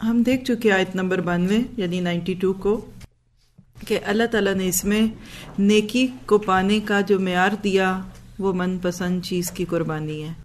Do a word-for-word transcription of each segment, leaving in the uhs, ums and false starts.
ہم دیکھ چکے آیت نمبر بانوے یعنی نائنٹی ٹو کو کہ اللہ تعالیٰ نے اس میں نیکی کو پانے کا جو معیار دیا وہ من پسند چیز کی قربانی ہے.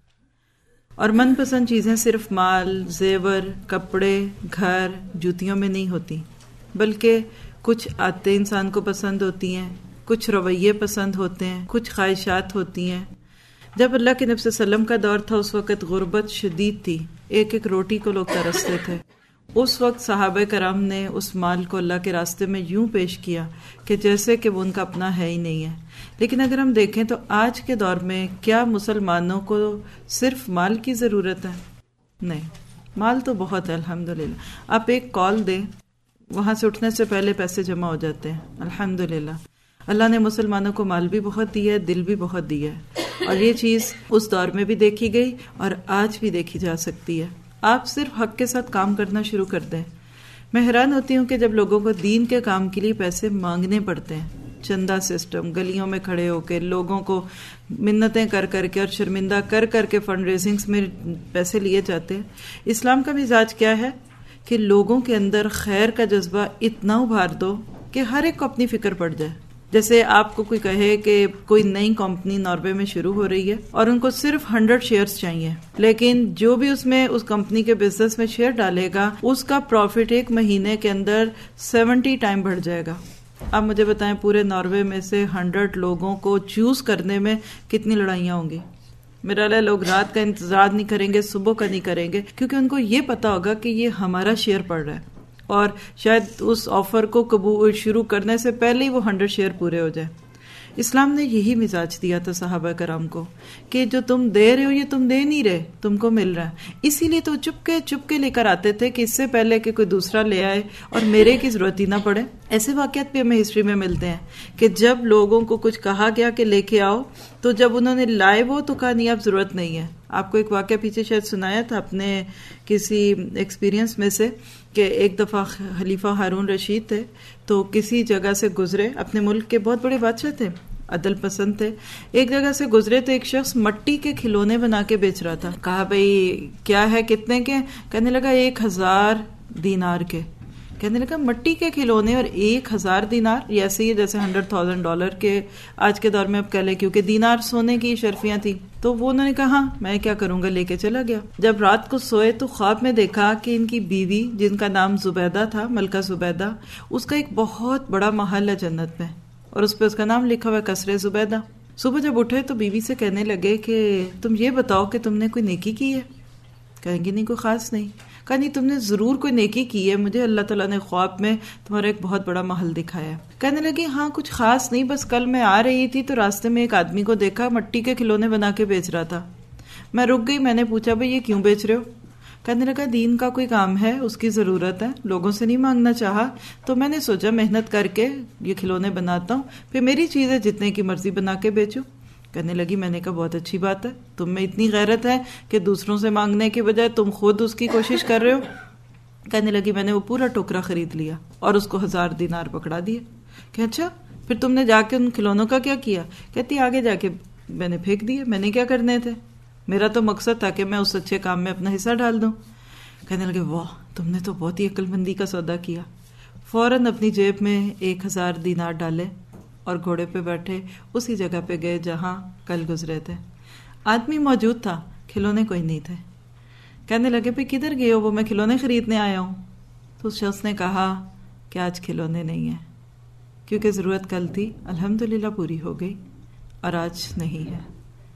اور من پسند چیزیں صرف مال، زیور، کپڑے، گھر، جوتیوں میں نہیں ہوتی، بلکہ کچھ عادتیں انسان کو پسند ہوتی ہیں، کچھ رویے پسند ہوتے ہیں، کچھ خواہشات ہوتی ہیں. جب اللہ کے نبی صلی اللہ علیہ وسلم کا دور تھا اس وقت غربت شدید تھی، ایک ایک روٹی کو لوگ ترستے تھے. اس وقت صحابہ کرام نے اس مال کو اللہ کے راستے میں یوں پیش کیا کہ جیسے کہ وہ ان کا اپنا ہے ہی نہیں ہے. لیکن اگر ہم دیکھیں تو آج کے دور میں کیا مسلمانوں کو صرف مال کی ضرورت ہے؟ نہیں، مال تو بہت ہے الحمدللہ. آپ ایک کال دیں، وہاں سے اٹھنے سے پہلے پیسے جمع ہو جاتے ہیں الحمدللہ. اللہ نے مسلمانوں کو مال بھی بہت دیا ہے، دل بھی بہت دیا ہے، اور یہ چیز اس دور میں بھی دیکھی گئی اور آج بھی دیکھی جا سکتی ہے. آپ صرف حق کے ساتھ کام کرنا شروع کر دیں. میں حیران ہوتی ہوں کہ جب لوگوں کو دین کے کام کے لیے پیسے مانگنے پڑتے ہیں، چندہ سسٹم، گلیوں میں کھڑے ہو کے لوگوں کو منتیں کر کر کے اور شرمندہ کر کر کے فنڈ ریزنگز میں پیسے لیے جاتے ہیں. اسلام کا مزاج کیا ہے کہ لوگوں کے اندر خیر کا جذبہ اتنا ابھار دو کہ ہر ایک کو اپنی فکر پڑ جائے. جیسے آپ کو کوئی کہے کہ کوئی نئی کمپنی ناروے میں شروع ہو رہی ہے اور ان کو صرف ہنڈریڈ شیئرز چاہیے، لیکن جو بھی اس میں اس کمپنی کے بزنس میں شیئر ڈالے گا اس کا پروفٹ ایک مہینے کے اندر سیونٹی ٹائم بڑھ جائے گا. اب مجھے بتائیں پورے ناروے میں سے ہنڈریڈ لوگوں کو چوز کرنے میں کتنی لڑائیاں ہوں گی. میرا لئے لوگ رات کا انتظار نہیں کریں گے، صبح کا نہیں کریں گے، کیونکہ ان کو یہ پتا ہوگا کہ یہ ہمارا شیئر پڑ رہا ہے اور شاید اس آفر کو قبول شروع کرنے سے پہلے ہی وہ ہنڈریڈ شیئر پورے ہو جائے. اسلام نے یہی مزاج دیا تھا صحابہ کرام کو کہ جو تم دے رہے ہو یہ تم دے نہیں رہے، تم کو مل رہا ہے. اسی لیے تو چپ کے چپ کے لے کر آتے تھے کہ اس سے پہلے کہ کوئی دوسرا لے آئے اور میرے کی ضرورت ہی نہ پڑے. ایسے واقعات بھی ہمیں ہسٹری میں ملتے ہیں کہ جب لوگوں کو کچھ کہا گیا کہ لے کے آؤ تو جب انہوں نے لائے وہ تو کہا نہیں اب ضرورت نہیں ہے. آپ کو ایک واقعہ پیچھے شاید سنایا تھا اپنے کسی ایکسپیرینس میں سے کہ ایک دفعہ خلیفہ ہارون رشید تھے تو کسی جگہ سے گزرے، اپنے ملک کے بہت بڑے بادشاہ تھے، عدل پسند تھے. ایک جگہ سے گزرے تو ایک شخص مٹی کے کھلونے بنا کے بیچ رہا تھا. کہا بھئی کیا ہے، کتنے کے؟ کہنے لگا ایک ہزار دینار کے. کہنے لگا مٹی کے کھلونے اور ایک ہزار دینار، یہ ایسے ہی جیسے ہنڈریڈ تھاؤزینڈ ڈالر کے آج کے دور میں اب کہہ لیں، کیونکہ دینار سونے کی شرفیاں تھیں. تو وہ انہوں نے کہا ہاں میں کیا کروں گا، لے کے چلا گیا. جب رات کو سوئے تو خواب میں دیکھا کہ ان کی بیوی جن کا نام زبیدہ تھا، ملکہ زبیدہ، اس کا ایک بہت بڑا محل ہے جنت میں اور اس پہ اس کا نام لکھا ہوا ہے قصر زبیدہ. صبح جب اٹھے تو بیوی سے کہنے لگے کہ تم یہ بتاؤ کہ تم نے کوئی نیکی کی ہے؟ کہیں گی نہیں کوئی خاص نہیں. کہا نہیں تم نے ضرور کوئی نیکی کی ہے، مجھے اللہ تعالیٰ نے خواب میں تمہارا ایک بہت بڑا محل دکھایا ہے. کہنے لگی ہاں کچھ خاص نہیں، بس کل میں آ رہی تھی تو راستے میں ایک آدمی کو دیکھا مٹی کے کھلونے بنا کے بیچ رہا تھا. میں رک گئی، میں نے پوچھا بھئی یہ کیوں بیچ رہے ہو؟ کہنے لگا دین کا کوئی کام ہے، اس کی ضرورت ہے، لوگوں سے نہیں مانگنا چاہا تو میں نے سوچا محنت کر کے یہ کھلونے بناتا ہوں، پھر میری چیزیں جتنے کی مرضی بنا کے بیچوں. کہنے لگی میں نے کہا بہت اچھی بات ہے، تم میں اتنی غیرت ہے کہ دوسروں سے مانگنے کے بجائے تم خود اس کی کوشش کر رہے ہو. کہنے لگی میں نے وہ پورا ٹوکرا خرید لیا اور اس کو ہزار دینار پکڑا دیا. کہ اچھا پھر تم نے جا کے ان کھلونوں کا کیا کیا؟ کہتی آگے جا کے میں نے پھینک دیے، میں نے کیا کرنے تھے، میرا تو مقصد تھا کہ میں اس اچھے کام میں اپنا حصہ ڈال دوں. کہنے لگے واہ تم نے تو بہت ہی عقل مندی کا سودا کیا. فوراً اپنی جیب میں ایک ہزار دینار ڈالے اور گھوڑے پہ بیٹھے اسی جگہ پہ گئے جہاں کل گزرے تھے. آدمی موجود تھا، کھلونے کوئی نہیں تھے. کہنے لگے پہ کدھر گئے ہو؟ وہ میں کھلونے خریدنے آیا ہوں. تو اس شخص نے کہا کہ آج کھلونے نہیں ہیں، کیونکہ ضرورت کل تھی الحمدللہ پوری ہو گئی اور آج نہیں ہے.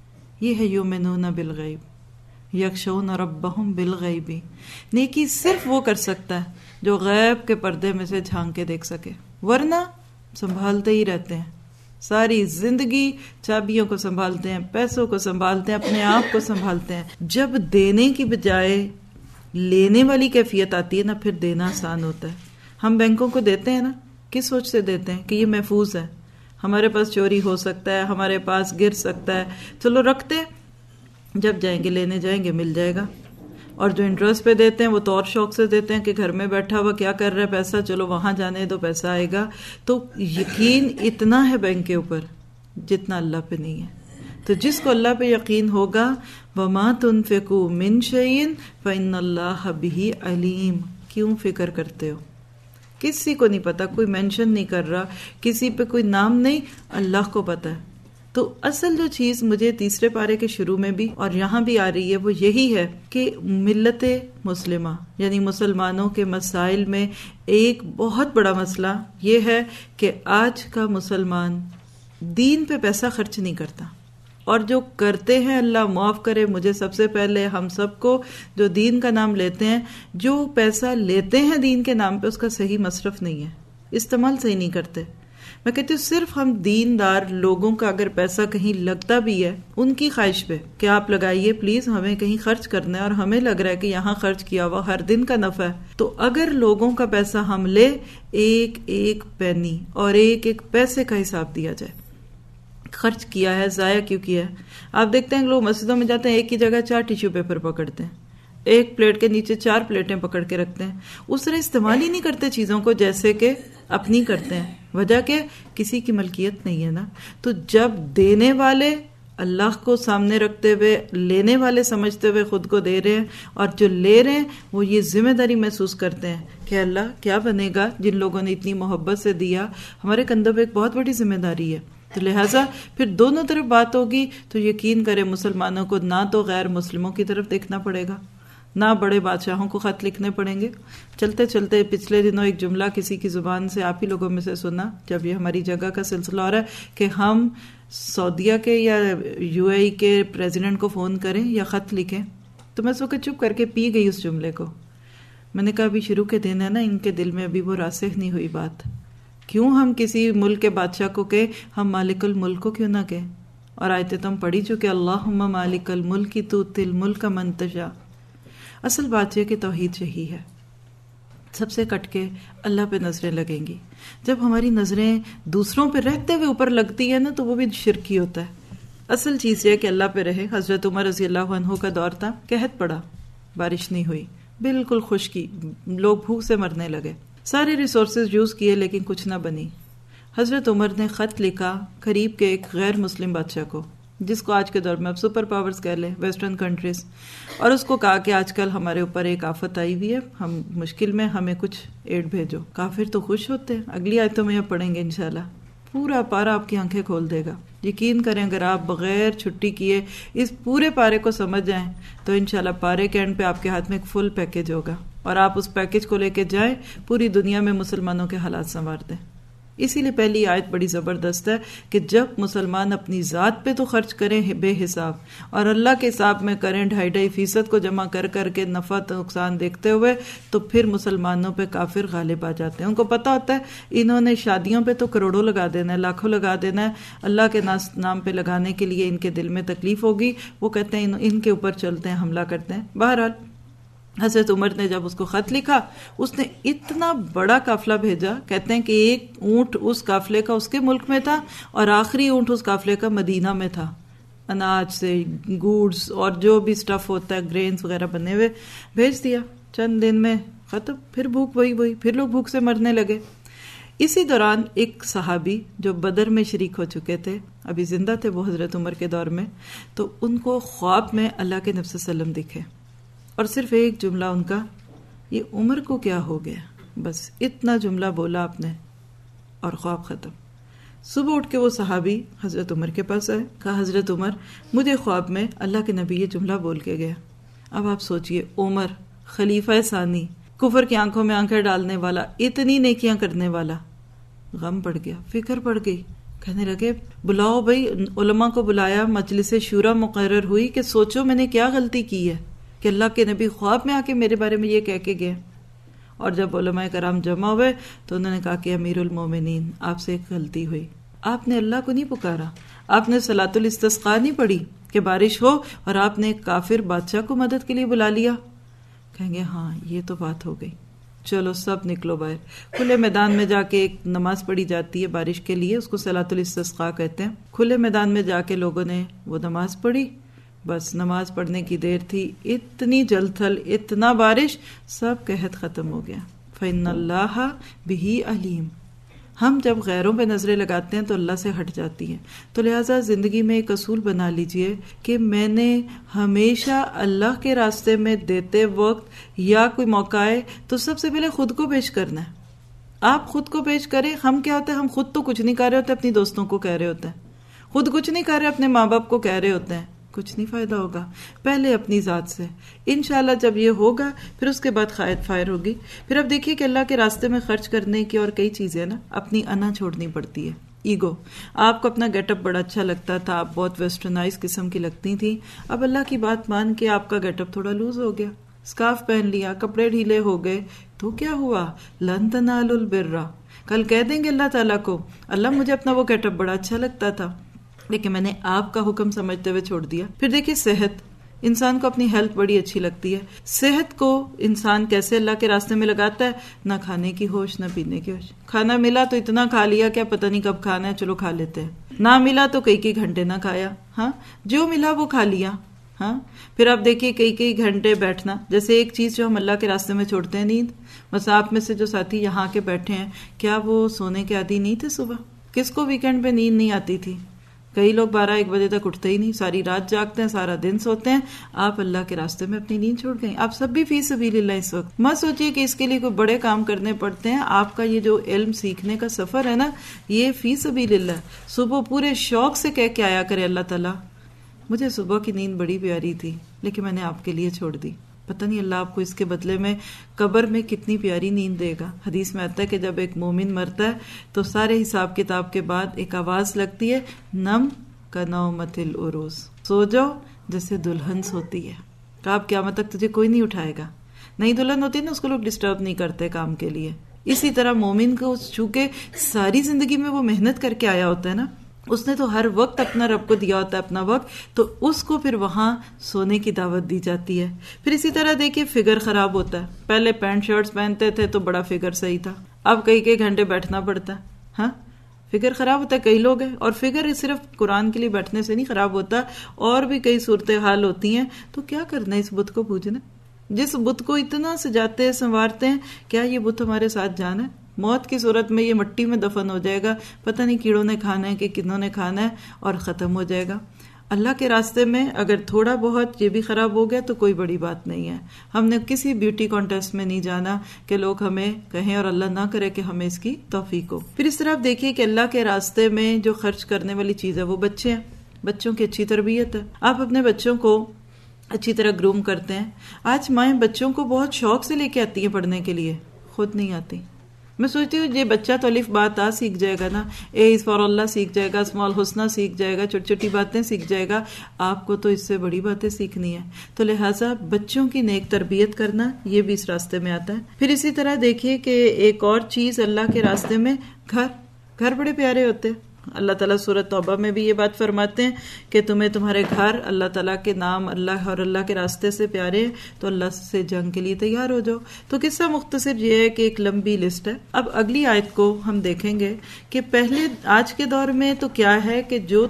یہ ہے یؤمنون بالغیب یخشون ربہم بالغیب. نیکی صرف وہ کر سکتا ہے جو غیب کے پردے میں سے جھانک کے دیکھ سکے، ورنہ سنبھالتے ہی رہتے ہیں ساری زندگی، چابیوں کو سنبھالتے ہیں، پیسوں کو سنبھالتے ہیں، اپنے آپ کو سنبھالتے ہیں. جب دینے کی بجائے لینے والی کیفیت آتی ہے نا پھر دینا آسان ہوتا ہے. ہم بینکوں کو دیتے ہیں نا کس سوچ سے دیتے ہیں کہ یہ محفوظ ہے، ہمارے پاس چوری ہو سکتا ہے، ہمارے پاس گر سکتا ہے، چلو رکھتے ہیں، جب جائیں گے لینے جائیں گے مل جائے گا. اور جو انٹرسٹ پہ دیتے ہیں وہ تو اور شوق سے دیتے ہیں کہ گھر میں بیٹھا ہوا کیا کر رہا ہے پیسہ، چلو وہاں جانے دو پیسہ آئے گا. تو یقین اتنا ہے بینک کے اوپر جتنا اللہ پہ نہیں ہے. تو جس کو اللہ پہ یقین ہوگا وَمَا تُنْفِقُوا مِنْ شَيْءٍ فَإِنَّ اللَّهَ بِهِ عَلِيمٌ، کیوں فکر کرتے ہو؟ کسی کو نہیں پتا، کوئی مینشن نہیں کر رہا، کسی پہ کوئی نام نہیں، اللہ کو پتا ہے۔ تو اصل جو چیز مجھے تیسرے پارے کے شروع میں بھی اور یہاں بھی آ رہی ہے وہ یہی ہے کہ ملت مسلمہ یعنی مسلمانوں کے مسائل میں ایک بہت بڑا مسئلہ یہ ہے کہ آج کا مسلمان دین پہ پیسہ خرچ نہیں کرتا، اور جو کرتے ہیں اللہ معاف کرے مجھے سب سے پہلے ہم سب کو، جو دین کا نام لیتے ہیں، جو پیسہ لیتے ہیں دین کے نام پہ اس کا صحیح مصرف نہیں ہے، استعمال صحیح نہیں کرتے۔ میں کہتی ہوں صرف ہم دیندار لوگوں کا اگر پیسہ کہیں لگتا بھی ہے ان کی خواہش پہ کہ آپ لگائیے پلیز، ہمیں کہیں خرچ کرنا ہے اور ہمیں لگ رہا ہے کہ یہاں خرچ کیا ہوا ہر دن کا نفع ہے، تو اگر لوگوں کا پیسہ ہم لے، ایک ایک پینی اور ایک ایک پیسے کا حساب دیا جائے، خرچ کیا ہے، ضائع کیوں کیا ہے۔ آپ دیکھتے ہیں لوگ مسجدوں میں جاتے ہیں ایک ہی جگہ چار ٹیشو پیپر پکڑتے ہیں، ایک پلیٹ کے نیچے چار پلیٹیں پکڑ کے رکھتے ہیں، اس طرح استعمال ہی نہیں کرتے چیزوں کو جیسے کہ اپنی کرتے ہیں۔ وجہ کہ کسی کی ملکیت نہیں ہے نا۔ تو جب دینے والے اللہ کو سامنے رکھتے ہوئے، لینے والے سمجھتے ہوئے خود کو دے رہے ہیں، اور جو لے رہے ہیں وہ یہ ذمہ داری محسوس کرتے ہیں کہ اللہ کیا بنے گا، جن لوگوں نے اتنی محبت سے دیا، ہمارے کندھوں پہ ایک بہت بڑی ذمہ داری ہے۔ تو لہٰذا پھر دونوں طرف بات ہوگی تو یقین کرے مسلمانوں کو نہ تو غیر مسلموں کی طرف دیکھنا پڑے گا، نہ بڑے بادشاہوں کو خط لکھنے پڑیں گے۔ چلتے چلتے پچھلے دنوں ایک جملہ کسی کی زبان سے آپ ہی لوگوں میں سے سنا، جب یہ ہماری جگہ کا سلسلہ ہو رہا ہے کہ ہم سعودیہ کے یا یو اے ای کے پریزیڈنٹ کو فون کریں یا خط لکھیں، تو میں اس وقت چپ کر کے پی گئی اس جملے کو۔ میں نے کہا ابھی شروع کے دن ہے نا، ان کے دل میں ابھی وہ راسخ نہیں ہوئی بات۔ کیوں ہم کسی ملک کے بادشاہ کو کہیں، ہم مالک الملک کو کیوں نہ کہیں؟ اور آیتیں تو ہم پڑھی چکے، اللہم مالک الملک تؤتی الملک من تشاء۔ اصل بات یہ کہ توحید یہی ہے، سب سے کٹ کے اللہ پہ نظریں لگیں گی۔ جب ہماری نظریں دوسروں پہ رہتے ہوئے اوپر لگتی ہے نا تو وہ بھی شرکی ہوتا ہے۔ اصل چیز یہ کہ اللہ پہ رہے۔ حضرت عمر رضی اللہ عنہ کا دور تھا، قحط پڑا، بارش نہیں ہوئی، بالکل خشکی، لوگ بھوک سے مرنے لگے، سارے ریسورسز یوز کیے لیکن کچھ نہ بنی۔ حضرت عمر نے خط لکھا قریب کے ایک غیر مسلم بادشاہ کو، جس کو آج کے دور میں اب سپر پاورز کہہ لیں، ویسٹرن کنٹریز، اور اس کو کہا کہ آج کل ہمارے اوپر ایک آفت آئی ہوئی ہے، ہم مشکل میں، ہمیں کچھ ایڈ بھیجو۔ کافر تو خوش ہوتے ہیں، اگلی آیتوں میں یہ پڑھیں گے انشاءاللہ، پورا پارا آپ کی آنکھیں کھول دے گا۔ یقین کریں اگر آپ بغیر چھٹی کیے اس پورے پارے کو سمجھ جائیں تو انشاءاللہ پارے کے اینڈ پہ آپ کے ہاتھ میں ایک فل پیکج ہوگا، اور آپ اس پیکج کو لے کے جائیں، پوری دنیا میں مسلمانوں کے حالات سنوار دیں۔ اسی لیے پہلی آیت بڑی زبردست ہے کہ جب مسلمان اپنی ذات پہ تو خرچ کریں بے حساب، اور اللہ کے حساب میں کریں ڈھائی ڈھائی فیصد کو جمع کر کر کے نفع نقصان دیکھتے ہوئے، تو پھر مسلمانوں پہ کافر غالب آ جاتے ہیں۔ ان کو پتا ہوتا ہے انہوں نے شادیوں پہ تو کروڑوں لگا دینا ہے، لاکھوں لگا دینا ہے، اللہ کے نام پہ لگانے کے لیے ان کے دل میں تکلیف ہوگی، وہ کہتے ہیں ان کے اوپر چلتے ہیں، حملہ کرتے ہیں۔ بہرحال حضرت عمر نے جب اس کو خط لکھا، اس نے اتنا بڑا قافلہ بھیجا، کہتے ہیں کہ ایک اونٹ اس قافلے کا اس کے ملک میں تھا اور آخری اونٹ اس قافلے کا مدینہ میں تھا، اناج سے گوڈز اور جو بھی سٹف ہوتا ہے، گرینز وغیرہ بنے ہوئے بھیج دیا۔ چند دن میں ختم، پھر بھوک وہی وہی پھر لوگ بھوک سے مرنے لگے۔ اسی دوران ایک صحابی جو بدر میں شریک ہو چکے تھے، ابھی زندہ تھے وہ حضرت عمر کے دور میں، تو ان کو خواب میں اللہ کے نبی صلی اللہ علیہ وسلم دکھے، اور صرف ایک جملہ ان کا، یہ عمر کو کیا ہو گیا، بس اتنا جملہ بولا آپ نے اور خواب ختم۔ صبح اٹھ کے وہ صحابی حضرت عمر کے پاس آئے، کہا حضرت عمر مجھے خواب میں اللہ کے نبی یہ جملہ بول کے گیا۔ اب آپ سوچئے، عمر خلیفہ ثانی، کفر کی آنکھوں میں آنکھیں ڈالنے والا، اتنی نیکیاں کرنے والا، غم پڑ گیا، فکر پڑ گئی، کہنے لگے بلاؤ بھائی، علماء کو بلایا، مجلس شورا مقرر ہوئی کہ سوچو میں نے کیا غلطی کی ہے کہ اللہ کے نبی خواب میں آ کے میرے بارے میں یہ کہہ کے گئے۔ اور جب علماء کرام جمع ہوئے تو انہوں نے کہا کہ امیر المومنین آپ سے ایک غلطی ہوئی، آپ نے اللہ کو نہیں پکارا، آپ نے صلاۃ الاستسقاء نہیں پڑھی کہ بارش ہو، اور آپ نے ایک کافر بادشاہ کو مدد کے لیے بلا لیا۔ کہیں گے ہاں یہ تو بات ہو گئی، چلو سب نکلو باہر۔ کھلے میدان میں جا کے ایک نماز پڑھی جاتی ہے بارش کے لیے، اس کو صلاۃ الاستسقاء کہتے ہیں۔ کھلے میدان میں جا کے لوگوں نے وہ نماز پڑھی، بس نماز پڑھنے کی دیر تھی، اتنی جل تھل، اتنا بارش، سب قحط ختم ہو گیا۔ فَإِنَّ اللَّهَ بِهِ عَلِيمٌ، ہم جب غیروں پہ نظریں لگاتے ہیں تو اللہ سے ہٹ جاتی ہیں. تو لہٰذا زندگی میں ایک اصول بنا لیجئے کہ میں نے ہمیشہ اللہ کے راستے میں دیتے وقت یا کوئی موقع آئے تو سب سے پہلے خود کو پیش کرنا ہے. آپ خود کو پیش کریں. ہم کیا ہوتا ہے، ہم خود تو کچھ نہیں کر رہے ہوتے، اپنی دوستوں کو کہہ رہے ہوتے ہیں. خود کچھ نہیں کر رہے، اپنے ماں باپ کو کہہ رہے ہوتے ہیں. کچھ نہیں فائدہ ہوگا. پہلے اپنی ذات سے انشاءاللہ جب یہ ہوگا پھر اس کے بعد خیر فائر ہوگی. پھر اب دیکھیے کہ اللہ کے راستے میں خرچ کرنے کی اور کئی چیزیں نا اپنی انا چھوڑنی پڑتی ہے. ایگو، آپ کو اپنا گیٹ اپ بڑا اچھا لگتا تھا، آپ بہت ویسٹرنائز قسم کی لگتی تھی. اب اللہ کی بات مان کے آپ کا گیٹ اپ تھوڑا لوز ہو گیا، اسکارف پہن لیا، کپڑے ڈھیلے ہو گئے، تو کیا ہوا؟ لن تنالوا البر. کل کہہ دیں گے اللہ تعالیٰ کو، اللہ مجھے اپنا وہ گیٹ اپ بڑا اچھا لگتا تھا لیکن میں نے آپ کا حکم سمجھتے ہوئے چھوڑ دیا. پھر دیکھیے صحت، انسان کو اپنی ہیلتھ بڑی اچھی لگتی ہے. صحت کو انسان کیسے اللہ کے راستے میں لگاتا ہے؟ نہ کھانے کی ہوش نہ پینے کی ہوش. کھانا ملا تو اتنا کھا لیا کیا پتہ نہیں کب کھانا ہے، چلو کھا لیتے ہیں. نہ ملا تو کئی کئی گھنٹے نہ کھایا، ہاں جو ملا وہ کھا لیا. ہاں پھر آپ دیکھیے کئی کئی گھنٹے بیٹھنا. جیسے ایک چیز جو ہم اللہ کے راستے میں چھوڑتے ہیں، نیند. بس آپ میں سے جو ساتھی یہاں کے بیٹھے ہیں، کیا وہ سونے کے عادی نہیں تھے؟ صبح کس کو ویکینڈ پہ نیند نہیں آتی تھی؟ کئی لوگ بارہ ایک بجے تک اٹھتے ہی نہیں، ساری رات جاگتے ہیں، سارا دن سوتے ہیں. آپ اللہ کے راستے میں اپنی نیند چھوڑ گئے. آپ سب بھی فی سبیل اللہ اس وقت. مت سوچیے کہ اس کے لیے کوئی بڑے کام کرنے پڑتے ہیں. آپ کا یہ جو علم سیکھنے کا سفر ہے نا، یہ فی سبیل اللہ. صبح پورے شوق سے کہہ کے آیا کرے، اللہ تعالیٰ مجھے صبح کی نیند بڑی پیاری تھی لیکن میں نے آپ کے لیے چھوڑ دی. پتہ نہیں اللہ آپ کو اس کے بدلے میں قبر میں کتنی پیاری نیند دے گا. حدیث میں آتا ہے کہ جب ایک مومن مرتا ہے تو سارے حساب کتاب کے بعد ایک آواز لگتی ہے، نم کا نومت العروس، سو جاؤ جیسے دلہن سوتی ہے. کہ آپ قیامت تک تجھے کوئی نہیں اٹھائے گا. نئی دلہن ہوتی ہے نا، اس کو لوگ ڈسٹرب نہیں کرتے کام کے لیے. اسی طرح مومن کو چونکہ ساری زندگی میں وہ محنت کر کے آیا ہوتا ہے نا، اس نے تو ہر وقت اپنا رب کو دیا ہوتا ہے اپنا وقت، تو اس کو پھر وہاں سونے کی دعوت دی جاتی ہے. پھر اسی طرح دیکھیے فگر خراب ہوتا ہے. پہلے پینٹ شرٹس پہنتے تھے تو بڑا فگر صحیح تھا، اب کئی کئی گھنٹے بیٹھنا پڑتا ہے. ہاں فگر خراب ہوتا ہے. کئی لوگ ہیں، اور فگر صرف قرآن کے لیے بیٹھنے سے نہیں خراب ہوتا، اور بھی کئی صورتحال ہوتی ہیں. تو کیا کرنا ہے اس بت کو پوجنا؟ جس بت کو اتنا سجاتے ہیں سنوارتے ہیں، کیا یہ بت ہمارے ساتھ جانا ہے؟ موت کی صورت میں یہ مٹی میں دفن ہو جائے گا، پتہ نہیں کیڑوں نے کھانا ہے کہ کنوں نے کھانا ہے، اور ختم ہو جائے گا. اللہ کے راستے میں اگر تھوڑا بہت یہ بھی خراب ہو گیا تو کوئی بڑی بات نہیں ہے. ہم نے کسی بیوٹی کانٹیسٹ میں نہیں جانا کہ لوگ ہمیں کہیں اور اللہ نہ کرے کہ ہمیں اس کی توفیق ہو. پھر اس طرح آپ دیکھیے کہ اللہ کے راستے میں جو خرچ کرنے والی چیز ہے وہ بچے ہیں. بچوں کی اچھی تربیت ہے. آپ اپنے بچوں کو اچھی طرح گروم کرتے ہیں. آج مائیں بچوں کو بہت شوق سے لے کے آتی ہیں پڑھنے کے لیے، خود نہیں آتی. میں سوچتی ہوں یہ بچہ تو الف با تا سیکھ جائے گا نا، اے از فار اللہ سیکھ جائے گا، اسمال حسنہ سیکھ جائے گا، چھوٹی چھوٹی باتیں سیکھ جائے گا. آپ کو تو اس سے بڑی باتیں سیکھنی ہے. تو لہٰذا بچوں کی نیک تربیت کرنا یہ بھی اس راستے میں آتا ہے. پھر اسی طرح دیکھیے کہ ایک اور چیز اللہ کے راستے میں، گھر گھر بڑے پیارے ہوتے ہیں. اللہ تعالیٰ سورۃ توبہ میں بھی یہ بات فرماتے ہیں کہ تمہیں تمہارے گھر اللہ تعالیٰ کے نام، اللہ اور اللہ کے راستے سے پیارے ہیں تو اللہ سے جنگ کے لیے تیار ہو جاؤ. تو قصہ مختصر یہ ہے کہ ایک لمبی لسٹ ہے. اب اگلی آیت کو ہم دیکھیں گے کہ پہلے آج کے دور میں تو کیا ہے کہ جو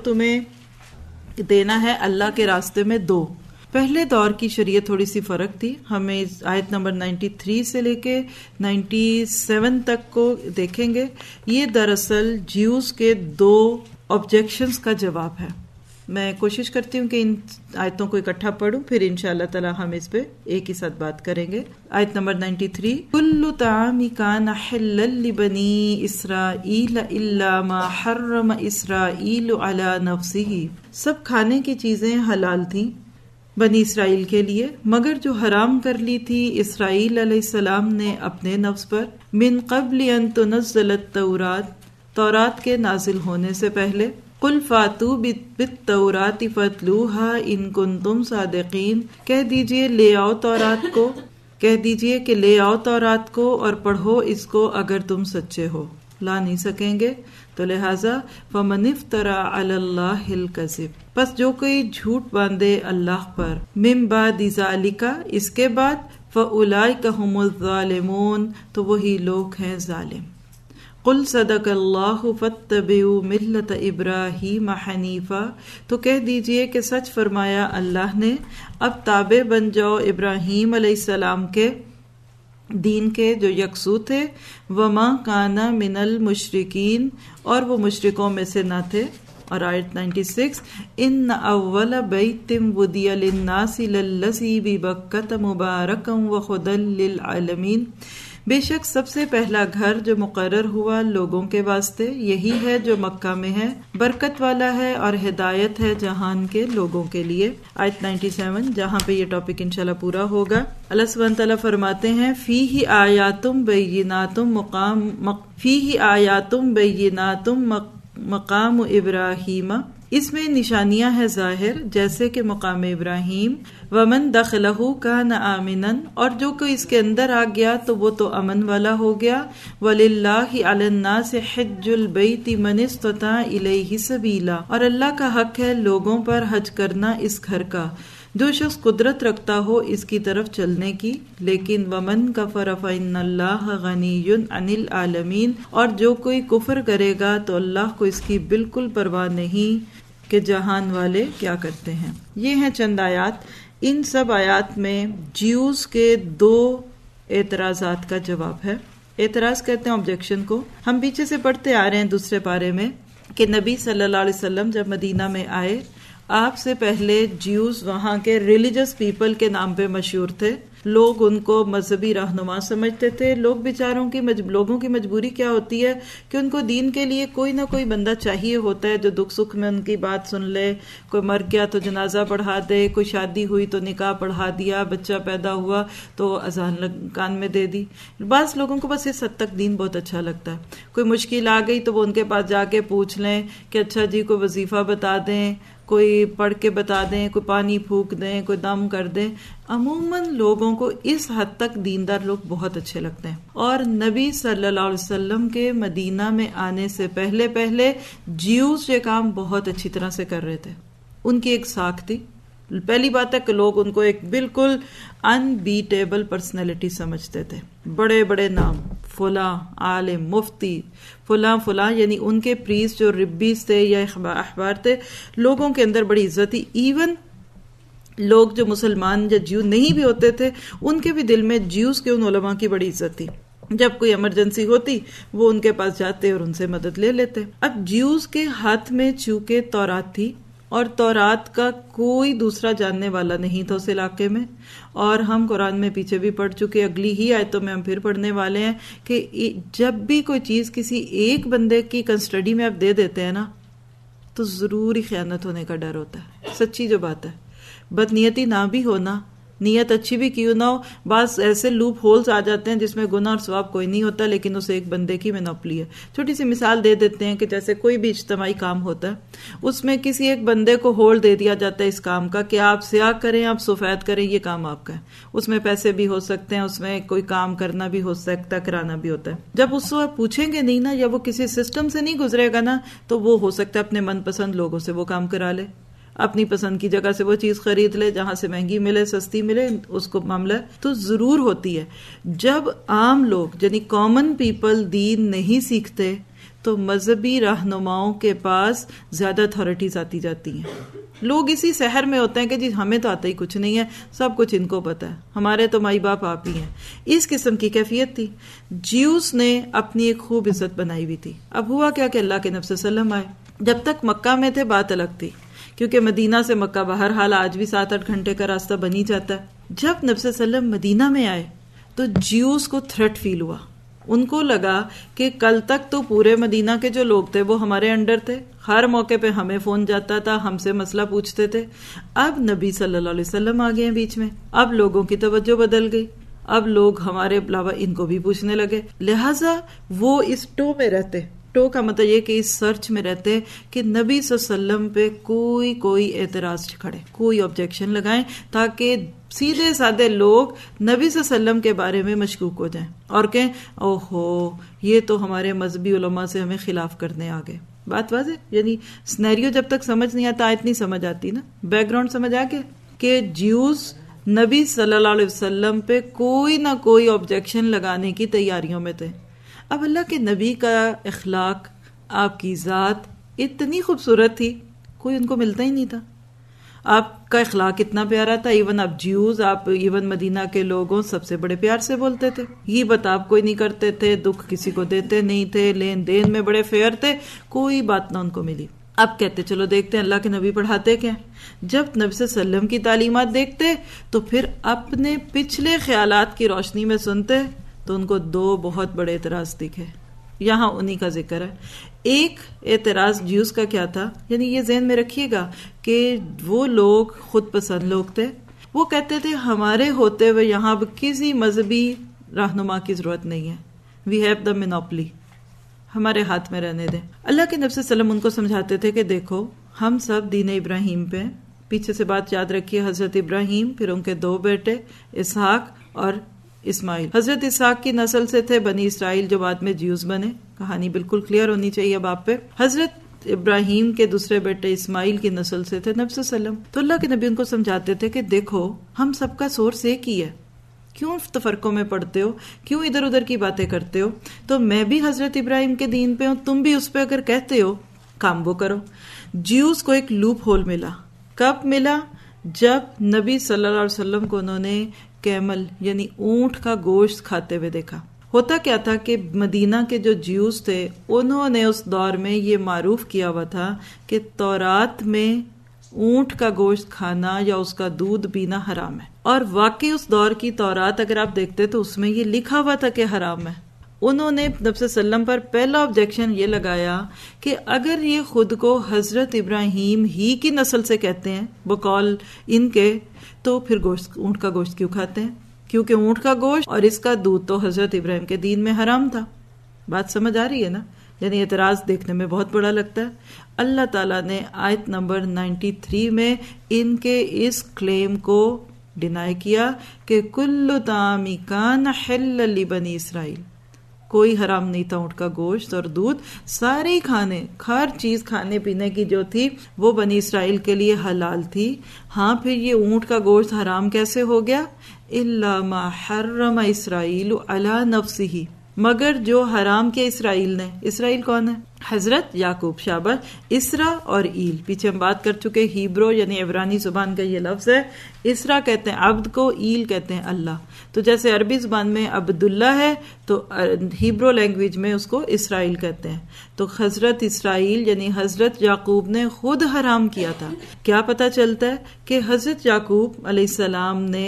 تمہیں دینا ہے اللہ کے راستے میں دو. پہلے دور کی شریعت تھوڑی سی فرق تھی. ہمیں آیت نمبر نائنٹی تھری سے لے کے نائنٹی سیون تک کو دیکھیں گے. یہ دراصل جیوز کے دو آبجیکشنز کا جواب ہے. میں کوشش کرتی ہوں کہ ان آیتوں کو اکٹھا پڑھوں، پھر انشاءاللہ تعالی ہم اس پہ ایک ہی ساتھ بات کریں گے. آیت نمبر نائنٹی تھری، کل طعام کان حلا لبنی اسرائیل الا ما حرم اسرائیل علی نفسہ. سب کھانے کی چیزیں حلال تھیں بنی اسرائیل کے لیے، مگر جو حرام کر لی تھی اسرائیل علیہ السلام نے اپنے نفس پر، من قبل ان تنزل التورات، تورات کے نازل ہونے سے پہلے. قل فاتوا بالتورات فاتلوها ان کنتم صادقین، کہہ دیجئے لے آؤ تورات کو، کہہ دیجئے کہ لے آؤ تورات کو اور پڑھو اس کو اگر تم سچے ہو. لا نہیں سکیں گے تو لہٰذا فمن افترى علی اللہ الکذب، پس جو کوئی جھوٹ باندھے اللہ پر، من بعد ذالک، اس کے بعد، فاولئک هم الظالمون، تو وہی لوگ ہیں ظالم. قل صدق اللہ فاتبعوا ملت ابراہیم حنیفا، تو کہہ دیجئے کہ سچ فرمایا اللہ نے، اب تابع بن جاؤ ابراہیم علیہ السلام کے دین کے جو یکسو تھے، وما کانا من المشرکین، اور وہ مشرکوں میں سے نہ تھے. اور آیت ننانوے، ان اول بیت ودی للناس للذی ببکۃ مبارکا وہدی للعالمین، بے شک سب سے پہلا گھر جو مقرر ہوا لوگوں کے واسطے یہی ہے جو مکہ میں ہے، برکت والا ہے اور ہدایت ہے جہان کے لوگوں کے لیے. آیت سنتانوے، جہاں پہ یہ ٹاپک انشاءاللہ پورا ہوگا. اللہ سبحانہ تعالیٰ فرماتے ہیں فیہ آیات بینات مقام فیہ آیات بینات مقام ابراہیم، اس میں نشانیاں ہیں ظاہر جیسے کہ مقام ابراہیم. ومن دخلہ کان آمنا، اور جو کوئی اس کے اندر آ گیا تو وہ تو امن والا ہو گیا. وللہ علی الناس حج البیت من استطاع الیہ سبیلا، اور اللہ کا حق ہے لوگوں پر حج کرنا اس گھر کا جو شخص قدرت رکھتا ہو اس کی طرف چلنے کی. لیکن ومن کفر فإن اللہ غنی عن العالمین، اور جو کوئی کفر کرے گا تو اللہ کو اس کی بالکل پرواہ نہیں کہ جہان والے کیا کرتے ہیں. یہ ہیں چند آیات. ان سب آیات میں جیوز کے دو اعتراضات کا جواب ہے. اعتراض کہتے ہیں آبجیکشن کو. ہم پیچھے سے پڑھتے آ رہے ہیں دوسرے پارے میں کہ نبی صلی اللہ علیہ وسلم جب مدینہ میں آئے، آپ سے پہلے جیوز وہاں کے ریلیجس پیپل کے نام پہ مشہور تھے. لوگ ان کو مذہبی رہنما سمجھتے تھے. لوگ بیچاروں کی مجب... لوگوں کی مجبوری کیا ہوتی ہے کہ ان کو دین کے لیے کوئی نہ کوئی بندہ چاہیے ہوتا ہے جو دکھ سکھ میں ان کی بات سن لے. کوئی مر گیا تو جنازہ پڑھا دے، کوئی شادی ہوئی تو نکاح پڑھا دیا، بچہ پیدا ہوا تو اذان کان میں دے دی. بعض لوگوں کو بس اس حد تک دین بہت اچھا لگتا ہے. کوئی مشکل آ گئی تو وہ ان کے پاس جا کے پوچھ لیں کہ اچھا جی کوئی وظیفہ بتا دیں، کوئی پڑھ کے بتا دیں، کوئی پانی پھونک دیں، کوئی دم کر دیں. عموماً لوگوں کو اس حد تک دیندار لوگ بہت اچھے لگتے ہیں. اور نبی صلی اللہ علیہ وسلم کے مدینہ میں آنے سے پہلے پہلے جیوز یہ کام بہت اچھی طرح سے کر رہے تھے. ان کی ایک ساکھ تھی. پہلی بات ہے کہ لوگ ان کو ایک بالکل ان بیٹیبل پرسنالٹی سمجھتے تھے. بڑے بڑے نام، فلاں عالم، مفتی، فلاں فلاں، یعنی ان کے پریس جو ربیز تھے یا احبار تھے، لوگوں کے اندر بڑی عزت تھی. ایون لوگ جو مسلمان یا جیو نہیں بھی ہوتے تھے ان کے بھی دل میں جیوز کے ان علماء کی بڑی عزت تھی. جب کوئی ایمرجنسی ہوتی وہ ان کے پاس جاتے اور ان سے مدد لے لیتے. اب جیوز کے ہاتھ میں چونکہ تورات تھی اور تورات کا کوئی دوسرا جاننے والا نہیں تھا اس علاقے میں، اور ہم قرآن میں پیچھے بھی پڑھ چکے، اگلی ہی آیتوں میں ہم پھر پڑھنے والے ہیں کہ جب بھی کوئی چیز کسی ایک بندے کی کسٹڈی میں آپ دے دیتے ہیں نا تو ضروری خیانت ہونے کا ڈر ہوتا ہے. سچی جو بات ہے، بدنیتی نہ بھی ہونا، نیت اچھی بھی کیوں نہ ہو، بعض ایسے لوپ ہولز آ جاتے ہیں جس میں گناہ اور ثواب کوئی نہیں ہوتا لیکن اسے ایک بندے کی مونوپلی ہے. چھوٹی سی مثال دے دیتے ہیں کہ جیسے کوئی بھی اجتماعی کام ہوتا ہے اس میں کسی ایک بندے کو ہولڈ دے دیا جاتا ہے اس کام کا کہ آپ سیاہ کریں، آپ سفید کریں، یہ کام آپ کا ہے. اس میں پیسے بھی ہو سکتے ہیں، اس میں کوئی کام کرنا بھی ہو سکتا ہے، کرانا بھی ہوتا ہے. جب اس کو پوچھیں گے نہیں نا یا وہ کسی سسٹم سے نہیں گزرے گا نا تو وہ ہو سکتا ہے اپنے من پسند لوگوں سے وہ کام کرا لے، اپنی پسند کی جگہ سے وہ چیز خرید لے، جہاں سے مہنگی ملے سستی ملے اس کو معاملہ تو ضرور ہوتی ہے. جب عام لوگ یعنی کامن پیپل دین نہیں سیکھتے تو مذہبی رہنماؤں کے پاس زیادہ اتھارٹیز آتی جاتی ہیں. لوگ اسی سحر میں ہوتے ہیں کہ جی ہمیں تو آتا ہی کچھ نہیں ہے، سب کچھ ان کو پتا ہے، ہمارے تو مائی باپ آپ ہی ہیں. اس قسم کی کیفیت تھی. جیوز نے اپنی ایک خوب عزت بنائی ہوئی تھی. اب ہوا کیا کہ اللہ کے نبی صلی اللہ علیہ وسلم آئے. جب تک مکہ میں تھے بات الگ تھی کیونکہ مدینہ سے مکہ بہرحال آج بھی سات آٹھ گھنٹے کا راستہ بنی جاتا ہے. جب نبی صلی اللہ علیہ وسلم مدینہ میں آئے تو جیوز کو تھریٹ فیل ہوا. ان کو لگا کہ کل تک تو پورے مدینہ کے جو لوگ تھے وہ ہمارے انڈر تھے، ہر موقع پہ ہمیں فون جاتا تھا، ہم سے مسئلہ پوچھتے تھے. اب نبی صلی اللہ علیہ وسلم آ گئے ہیں بیچ میں، اب لوگوں کی توجہ بدل گئی. اب لوگ ہمارے علاوہ ان کو بھی پوچھنے لگے. لہٰذا وہ اس ٹو میں رہتے. ٹو کا مطلب یہ کہ اس سرچ میں رہتے کہ نبی صلی اللہ علیہ وسلم پہ کوئی کوئی اعتراض کھڑے، کوئی آبجیکشن لگائیں تاکہ سیدھے سادے لوگ نبی صلی اللہ علیہ وسلم کے بارے میں مشکوک ہو جائیں اور کہیں اوہو یہ تو ہمارے مذہبی علماء سے ہمیں خلاف کرنے آ گئے. بات واضح، یعنی سنیریو جب تک سمجھ نہیں آتا آیت نہیں سمجھ آتی نا. بیک گراؤنڈ سمجھ آ گیا کہ جیوز نبی صلی اللہ علیہ وسلم پہ کوئی نہ کوئی آبجیکشن لگانے کی تیاریوں میں تھے. اب اللہ کے نبی کا اخلاق، آپ کی ذات اتنی خوبصورت تھی، کوئی ان کو ملتا ہی نہیں تھا. آپ کا اخلاق کتنا پیارا تھا. ایون آپ جیوز، آپ ایون مدینہ کے لوگوں سب سے بڑے پیار سے بولتے تھے. یہ بتا آپ کوئی نہیں کرتے تھے، دکھ کسی کو دیتے نہیں تھے، لین دین میں بڑے فیئر تھے، کوئی بات نہ ان کو ملی. اب کہتے چلو دیکھتے ہیں اللہ کے نبی پڑھاتے کیا. جب نبی صلی اللہ علیہ وسلم کی تعلیمات دیکھتے تو پھر اپنے پچھلے خیالات کی روشنی میں سنتے تو ان کو دو بہت بڑے اعتراض دکھے. یہاں انہی کا ذکر ہے. ایک اعتراض جیوز کا کیا تھا، یعنی یہ ذہن میں رکھیے گا کہ وہ لوگ خود پسند لوگ تھے. وہ کہتے تھے ہمارے ہوتے ہوئے یہاں کسی مذہبی رہنما کی ضرورت نہیں ہے، وی ہیو دا مینوپلی، ہمارے ہاتھ میں رہنے دیں. اللہ کے نبی صلی اللہ علیہ وسلم ان کو سمجھاتے تھے کہ دیکھو ہم سب دین ابراہیم پہ. پیچھے سے بات یاد رکھیے، حضرت ابراہیم، پھر ان کے دو بیٹے اسحاق اور اسماعیل. حضرت اسحاق کی نسل سے تھے بنی اسرائیل جو بعد میں جیوز بنے. کہانی بالکل کلیئر ہونی چاہیے اب آپ پہ. حضرت ابراہیم کے دوسرے بیٹے اسماعیل کی نسل سے تھے نبی صلی اللہ علیہ وسلم. تو اللہ کے نبی ان کو سمجھاتے تھے کہ دیکھو ہم سب کا سورس ایک ہی ہے، کیوں تفرقوں میں پڑھتے ہو، کیوں ادھر ادھر کی باتیں کرتے ہو. تو میں بھی حضرت ابراہیم کے دین پہ ہوں، تم بھی اس پہ اگر کہتے ہو کام وہ کرو. جیوز کو ایک لوپ ہول ملا. کب ملا؟ جب نبی صلی اللہ علیہ وسلم کو انہوں نے کیمل یعنی اونٹ کا گوشت کھاتے ہوئے دیکھا. ہوتا کیا تھا کہ مدینہ کے جو جیوز تھے انہوں نے اس دور میں یہ معروف کیا ہوا تھا کہ تورات میں اونٹ کا گوشت کھانا یا اس کا دودھ پینا حرام ہے. اور واقعی اس دور کی تورات اگر آپ دیکھتے تو اس میں یہ لکھا ہوا تھا کہ حرام ہے. انہوں نے نبی صلی اللہ علیہ وسلم پر پہلا آبجیکشن یہ لگایا کہ اگر یہ خود کو حضرت ابراہیم ہی کی نسل سے کہتے ہیں بقول ان کے، تو پھر گوشت اونٹ کا گوشت کیوں کھاتے ہیں؟ کیونکہ اونٹ کا گوشت اور اس کا دودھ تو حضرت ابراہیم کے دین میں حرام تھا. بات سمجھ آ رہی ہے نا؟ یعنی اعتراض دیکھنے میں بہت بڑا لگتا ہے. اللہ تعالیٰ نے آیت نمبر نائنٹی میں ان کے اس کلیم کو ڈینائی کیا کہ کل طعام کان حل لبنی اسرائیل، کوئی حرام نہیں تھا اونٹ کا گوشت اور دودھ. سارے کھانے، ہر چیز کھانے پینے کی جو تھی وہ بنی اسرائیل کے لیے حلال تھی. ہاں پھر یہ اونٹ کا گوشت حرام کیسے ہو گیا؟ الا ما حرم اسرائیل علی نفسہ، مگر جو حرام کیا اسرائیل نے. اسرائیل کون ہے؟ حضرت یعقوب. شاباش. اسرا اور ایل پیچھے ہم بات کر چکے. ہیبرو یعنی عبرانی زبان کا یہ لفظ ہے. اسرا کہتے ہیں عبد کو، ایل کہتے ہیں اللہ. تو جیسے عربی زبان میں عبداللہ ہے تو ہیبرو لینگویج میں اس کو اسرائیل کہتے ہیں. تو حضرت اسرائیل یعنی حضرت یعقوب نے خود حرام کیا تھا. کیا پتہ چلتا ہے کہ حضرت یعقوب علیہ السلام نے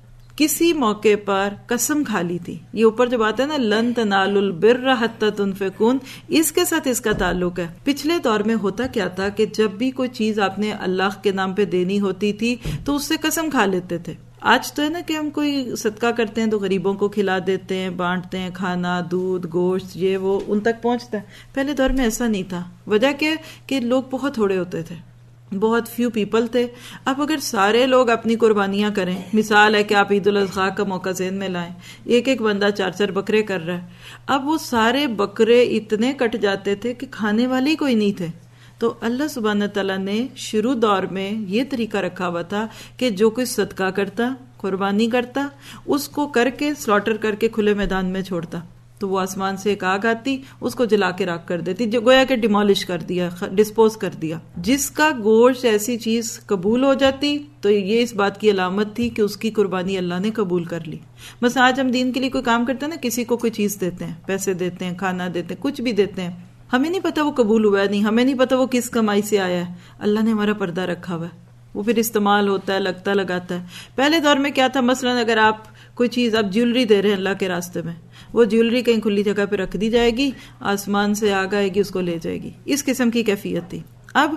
کسی موقع پر قسم کھا لی تھی. یہ اوپر جو بات ہے نا لن تنالوا البر حتی تنفقوا، اس کے ساتھ اس کا تعلق ہے. پچھلے دور میں ہوتا کیا تھا کہ جب بھی کوئی چیز آپ نے اللہ کے نام پہ دینی ہوتی تھی تو اس سے قسم کھا لیتے تھے. آج تو ہے نا کہ ہم کوئی صدقہ کرتے ہیں تو غریبوں کو کھلا دیتے ہیں، بانٹتے ہیں، کھانا، دودھ، گوشت، یہ وہ ان تک پہنچتا ہے. پہلے دور میں ایسا نہیں تھا. وجہ کیا کہ لوگ بہت تھوڑے ہوتے تھے، بہت فیو پیپل تھے. اب اگر سارے لوگ اپنی قربانیاں کریں، مثال ہے کہ آپ عید الاضحیٰ کا موقع ذہن میں لائیں، ایک ایک بندہ چار چار بکرے کر رہا ہے. اب وہ سارے بکرے اتنے کٹ جاتے تھے کہ کھانے والے ہی کوئی نہیں تھے. تو اللہ سبحانہ تعالیٰ نے شروع دور میں یہ طریقہ رکھا ہوا تھا کہ جو کوئی صدقہ کرتا، قربانی کرتا، اس کو کر کے سلاٹر کر کے کھلے میدان میں چھوڑتا تو وہ آسمان سے ایک آگ آتی، اس کو جلا کے راکھ کر دیتی، جو گویا کہ ڈیمالش کر دیا، ڈسپوز کر دیا. جس کا گوشت ایسی چیز قبول ہو جاتی تو یہ اس بات کی علامت تھی کہ اس کی قربانی اللہ نے قبول کر لی. بس آج ہم دین کے لیے کوئی کام کرتے ہیں نا، کسی کو کوئی چیز دیتے ہیں، پیسے دیتے ہیں، کھانا دیتے ہیں، کچھ بھی دیتے ہیں، ہمیں نہیں پتا وہ قبول ہوا ہے نہیں، ہمیں نہیں پتا وہ کس کمائی سے آیا ہے. اللہ نے ہمارا پردہ رکھا ہوا ہے، وہ پھر استعمال ہوتا ہے، لگتا لگاتا ہے. پہلے دور میں کیا تھا، مثلا اگر آپ کوئی چیز، آپ جیولری دے رہے ہیں اللہ کے راستے میں، وہ جیولری کہیں کھلی جگہ پہ رکھ دی جائے گی، آسمان سے آگ آئے گی اس کو لے جائے گی. اس قسم کی کیفیت تھی. اب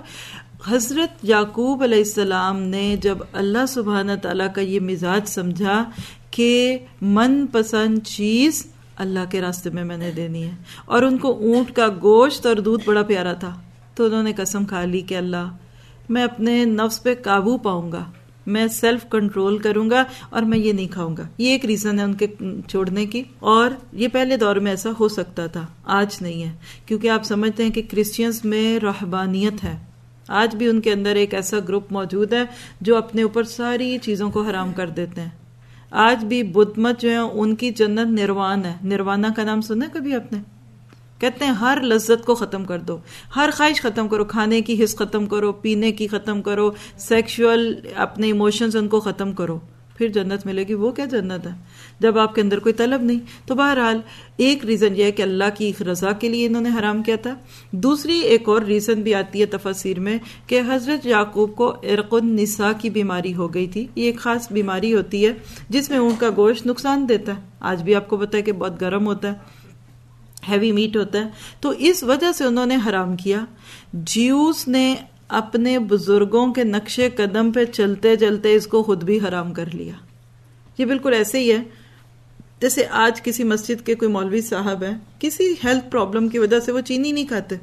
حضرت یعقوب علیہ السلام نے جب اللہ سبحانہ تعالیٰ کا یہ مزاج سمجھا کہ من پسند چیز اللہ کے راستے میں میں نے دینی ہے، اور ان کو اونٹ کا گوشت اور دودھ بڑا پیارا تھا، تو انہوں نے قسم کھا لی کہ اللہ میں اپنے نفس پہ قابو پاؤں گا، میں سیلف کنٹرول کروں گا اور میں یہ نہیں کھاؤں گا. یہ ایک ریزن ہے ان کے چھوڑنے کی. اور یہ پہلے دور میں ایسا ہو سکتا تھا، آج نہیں ہے، کیونکہ آپ سمجھتے ہیں کہ کرسچنز میں رہبانیت ہے. آج بھی ان کے اندر ایک ایسا گروپ موجود ہے جو اپنے اوپر ساری چیزوں کو حرام کر دیتے ہیں. آج بھی بدھ مت جو ہے ان کی جنت نروان ہے. نروانا کا نام سنا ہے کبھی آپ نے؟ کہتے ہیں ہر لذت کو ختم کر دو، ہر خواہش ختم کرو، کھانے کی حس ختم کرو، پینے کی ختم کرو، سیکشول اپنے ایموشنز ان کو ختم کرو، پھر جنت ملے گی۔ وہ کیا جنت ہے جب آپ کے اندر کوئی طلب نہیں؟ تو بہرحال ایک ریزن یہ ہے کہ اللہ کی رضا کے لیے انہوں نے حرام کیا تھا۔ دوسری ایک اور ریزن بھی آتی ہے تفاسیر میں کہ حضرت یعقوب کو عرق النساء کی بیماری ہو گئی تھی۔ یہ ایک خاص بیماری ہوتی ہے جس میں اونٹ کا گوشت نقصان دیتا ہے، آج بھی آپ کو پتہ ہے کہ بہت گرم ہوتا ہے، ہیوی میٹ ہوتا ہے، تو اس وجہ سے انہوں نے حرام کیا۔ جیوز نے اپنے بزرگوں کے نقش قدم پہ چلتے چلتے اس کو خود بھی حرام کر لیا۔ یہ بالکل ایسے ہی ہے جیسے آج کسی مسجد کے کوئی مولوی صاحب ہیں، کسی ہیلتھ پرابلم کی وجہ سے وہ چینی نہیں کھاتے،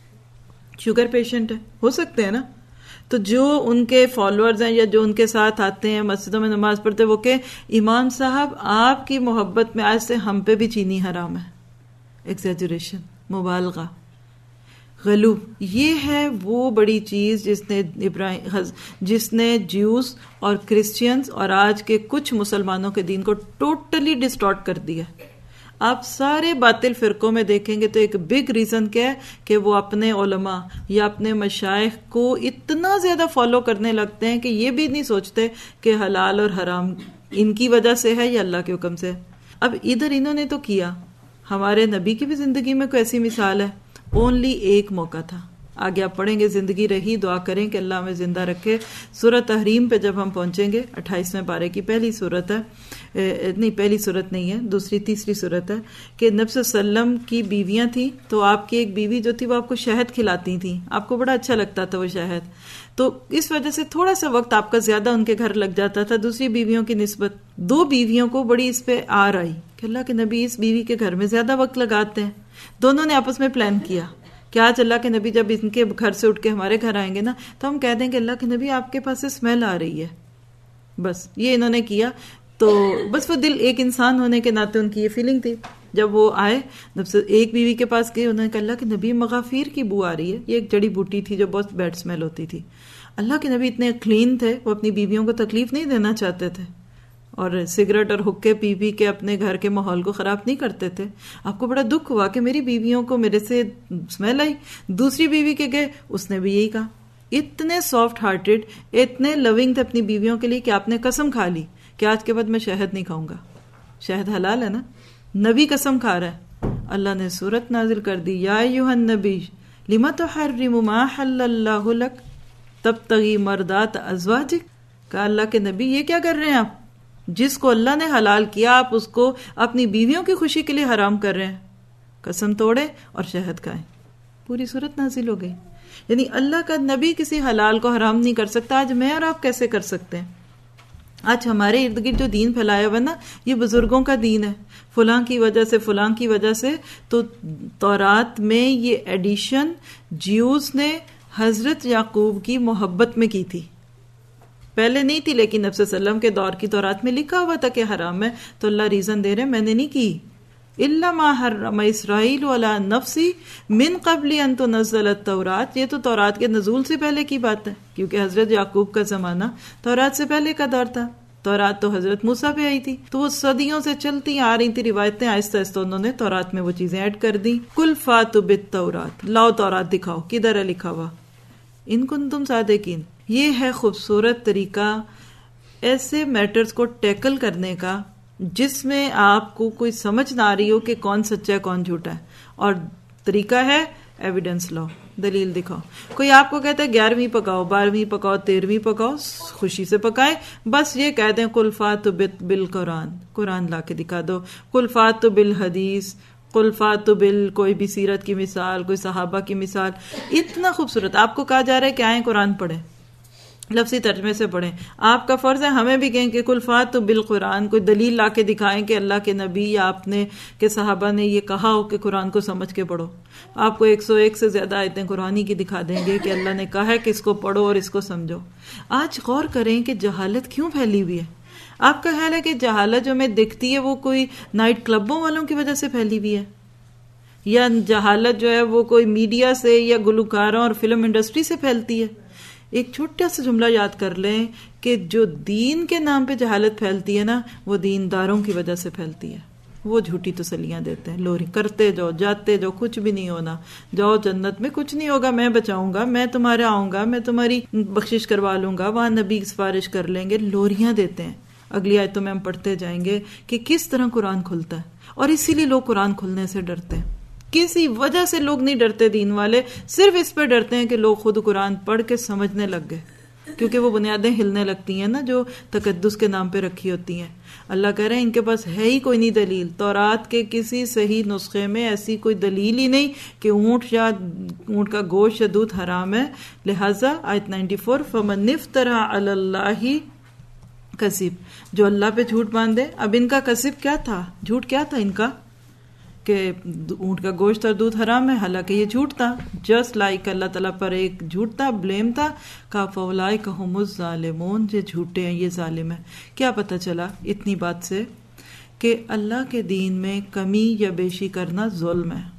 شوگر پیشنٹ ہے، ہو سکتے ہیں نا، تو جو ان کے فالوورز ہیں یا جو ان کے ساتھ آتے ہیں مسجدوں میں نماز پڑھتے، وہ کہ امام صاحب آپ کی محبت میں آج سے ہم پہ بھی چینی حرام ہے۔ ایگزیجریشن، مبالغہ، غلو، یہ ہے وہ بڑی چیز جس نے ابراہیم جس نے جیوز اور کرسچینز اور آج کے کچھ مسلمانوں کے دین کو ٹوٹلی ڈسٹارٹ کر دیا۔ آپ سارے باطل فرقوں میں دیکھیں گے تو ایک بگ ریزن کیا ہے کہ وہ اپنے علماء یا اپنے مشائخ کو اتنا زیادہ فالو کرنے لگتے ہیں کہ یہ بھی نہیں سوچتے کہ حلال اور حرام ان کی وجہ سے ہے یا اللہ کے حکم سے۔ اب ادھر انہوں نے تو کیا، ہمارے نبی کی بھی زندگی میں کوئی ایسی مثال ہے، اونلی ایک موقع تھا۔ آگے آپ پڑھیں گے، زندگی رہی دعا کریں کہ اللہ ہمیں زندہ رکھے۔ سورۃ تحریم پہ جب ہم پہنچیں گے، اٹھائیسویں پارے کی پہلی سورت ہے، نہیں پہلی سورت نہیں ہے، دوسری تیسری سورت ہے، کہ نبی صلی اللہ علیہ وسلم کی بیویاں تھیں، تو آپ کی ایک بیوی جو تھی وہ آپ کو شہد کھلاتی تھیں، آپ کو بڑا اچھا لگتا تھا وہ شہد، تو اس وجہ سے تھوڑا سا وقت آپ کا زیادہ ان کے گھر لگ جاتا تھا دوسری بیویوں کی نسبت۔ دو بیویوں کو بڑی اس پہ آر آئی کہ اللہ کے نبی اس بیوی کے گھر میں زیادہ وقت لگاتے ہیں۔ دونوں نے آپس میں پلان کیا کہ آج اللہ کے نبی جب ان کے گھر سے اٹھ کے ہمارے گھر آئیں گے نا تو ہم کہہ دیں کہ اللہ کے نبی آپ کے پاس سے اسمیل آ رہی ہے۔ بس یہ انہوں نے کیا، تو بس وہ دل ایک انسان ہونے کے ناطے ان کی یہ فیلنگ تھی۔ جب وہ آئے ایک بیوی کے پاس گئے، انہوں نے کہا اللہ کے نبی مغافیر کی بو آ رہی ہے۔ یہ ایک جڑی بوٹی تھی جو بہت بیڈ اسمیل ہوتی تھی۔ اللہ کے نبی اتنے کلین تھے، وہ اپنی بیویوں کو تکلیف نہیں دینا چاہتے تھے اور سگریٹ اور حکے پی پی کے اپنے گھر کے ماحول کو خراب نہیں کرتے تھے۔ آپ کو بڑا دکھ ہوا کہ میری بیویوں کو میرے سے اسمیل آئی۔ دوسری بیوی کے گئے، اس نے بھی یہی کہا۔ اتنے سافٹ ہارٹیڈ، اتنے لونگ تھے اپنی بیویوں کے لیے کہ آپ نے قسم کھا لی کہ آج کے بعد میں شہد نہیں کھاؤں گا۔ شہد حلال ہے نا، نبی قسم کھا رہا ہے۔ اللہ نے سورت نازل کر دی، یا ایھا النبی لما تحرم ما حل اللہ لک تبتغی مرضات ازواجک۔ کہا اللہ کے نبی یہ کیا کر رہے ہیں آپ؟ جس کو اللہ نے حلال کیا آپ اس کو اپنی بیویوں کی خوشی کے لیے حرام کر رہے ہیں۔ قسم توڑے اور شہد کھائیں۔ پوری صورت نازل ہو گئی۔ یعنی اللہ کا نبی کسی حلال کو حرام نہیں کر سکتا، آج میں اور آپ کیسے کر سکتے ہیں؟ آج ہمارے ارد گرد جو دین پھیلایا ہوا نا، یہ بزرگوں کا دین ہے، فلاں کی وجہ سے فلاں کی وجہ سے۔ تو تورات میں یہ ایڈیشن جیوز نے حضرت یعقوب کی محبت میں کی تھی، پہلے نہیں تھی، لیکن نبی صلی اللہ علیہ وسلم کے دور کی تورات میں لکھا ہوا تھا کہ حرام ہے، تو اللہ ریزن دے رہے میں نے نہیں کی۔ الا ما حرم اسرائیل علی نفسی من قبل ان تنزل التوراۃ، یہ تو تورات کے نزول سے پہلے کی بات ہے، کیونکہ حضرت یعقوب کا زمانہ تورات سے پہلے کا دور تھا۔ تورات تو حضرت موسیٰ پہ آئی تھی، تو وہ صدیوں سے چلتی آ رہی تھی روایتیں، آہستہ آہستہ انہوں نے تورات میں وہ چیزیں ایڈ کر دی۔ کل فاتوا بالتوراۃ، لاؤ تورات دکھاؤ کدھر ہے لکھا ہوا، ان کنتم صادقین۔ یہ ہے خوبصورت طریقہ ایسے میٹرز کو ٹیکل کرنے کا جس میں آپ کو کوئی سمجھ نہ آ رہی ہو کہ کون سچا ہے کون جھوٹا ہے، اور طریقہ ہے ایویڈنس لاؤ، دلیل دکھاؤ۔ کوئی آپ کو کہتا ہے گیارہویں پکاؤ، بارہویں پکاؤ، تیرہویں پکاؤ، خوشی سے پکائیں، بس یہ کہہ دیں قل فاتوا بالقرآن، قرآن لا کے دکھا دو، قل فاتوا بالحدیث، قل فاتوا بال کوئی بھی سیرت کی مثال، کوئی صحابہ کی مثال، اتنا خوبصورت۔ آپ کو کہا جا رہا ہے کہ آئیں قرآن پڑھیں، لفظی ترجمے سے پڑھیں، آپ کا فرض ہے ہمیں بھی کہیں کہ کل فاتوا بالقرآن، کوئی دلیل لا کے دکھائیں کہ اللہ کے نبی یا آپ نے کہ صحابہ نے یہ کہا ہو کہ قرآن کو سمجھ کے پڑھو۔ آپ کو ایک سو ایک سے زیادہ آیتیں قرآنی کی دکھا دیں گے کہ اللہ نے کہا ہے کہ اس کو پڑھو اور اس کو سمجھو۔ آج غور کریں کہ جہالت کیوں پھیلی ہوئی ہے۔ آپ کا خیال ہے کہ جہالت جو ہمیں دکھتی ہے وہ کوئی نائٹ کلبوں والوں کی وجہ سے پھیلی ہوئی ہے، یا جہالت جو ہے وہ کوئی میڈیا سے یا گلوکاروں اور فلم انڈسٹری سے پھیلتی ہے؟ ایک چھوٹا سا جملہ یاد کر لیں کہ جو دین کے نام پہ جہالت پھیلتی ہے نا، وہ دینداروں کی وجہ سے پھیلتی ہے، وہ جھوٹی تسلیاں دیتے ہیں. لوری کرتے جاؤ, جاتے جاؤ, کچھ بھی نہیں ہونا, جاؤ جنت میں کچھ نہیں ہوگا, میں بچاؤں گا, میں تمہارے آؤں گا, میں تمہاری بخشش کروا لوں گا, وہاں نبی سفارش کر لیں گے. لوریاں دیتے ہیں. اگلی آیتوں میں ہم پڑھتے جائیں گے کہ کس طرح قرآن کھلتا ہے, اور اسی لیے لوگ قرآن کھلنے سے ڈرتے ہیں. کسی وجہ سے لوگ نہیں ڈرتے دین والے, صرف اس پہ ڈرتے ہیں کہ لوگ خود قرآن پڑھ کے سمجھنے لگ گئے, کیونکہ وہ بنیادیں ہلنے لگتی ہیں نا جو تقدس کے نام پہ رکھی ہوتی ہیں. اللہ کہہ رہے ہیں ان کے پاس ہے ہی کوئی نہیں دلیل. تورات کے کسی صحیح نسخے میں ایسی کوئی دلیل ہی نہیں کہ اونٹ یا اونٹ کا گوشت یا دودھ حرام ہے. لہٰذا آیت نائنٹی فور فمن افترى علی اللہ کذب, جو اللہ پہ جھوٹ باندھے. اب ان کا کذب کیا تھا, جھوٹ کیا تھا ان کا, کہ اونٹ کا گوشت اور دودھ حرام ہے, حالانکہ یہ جھوٹ تھا. جسٹ لائک اللہ تعالیٰ پر ایک جھوٹ تھا, بلیم تھا. کا فولائک ہم الظالمون, یہ جھوٹے ہیں, یہ ظالم ہے. کیا پتہ چلا اتنی بات سے کہ اللہ کے دین میں کمی یا بیشی کرنا ظلم ہے.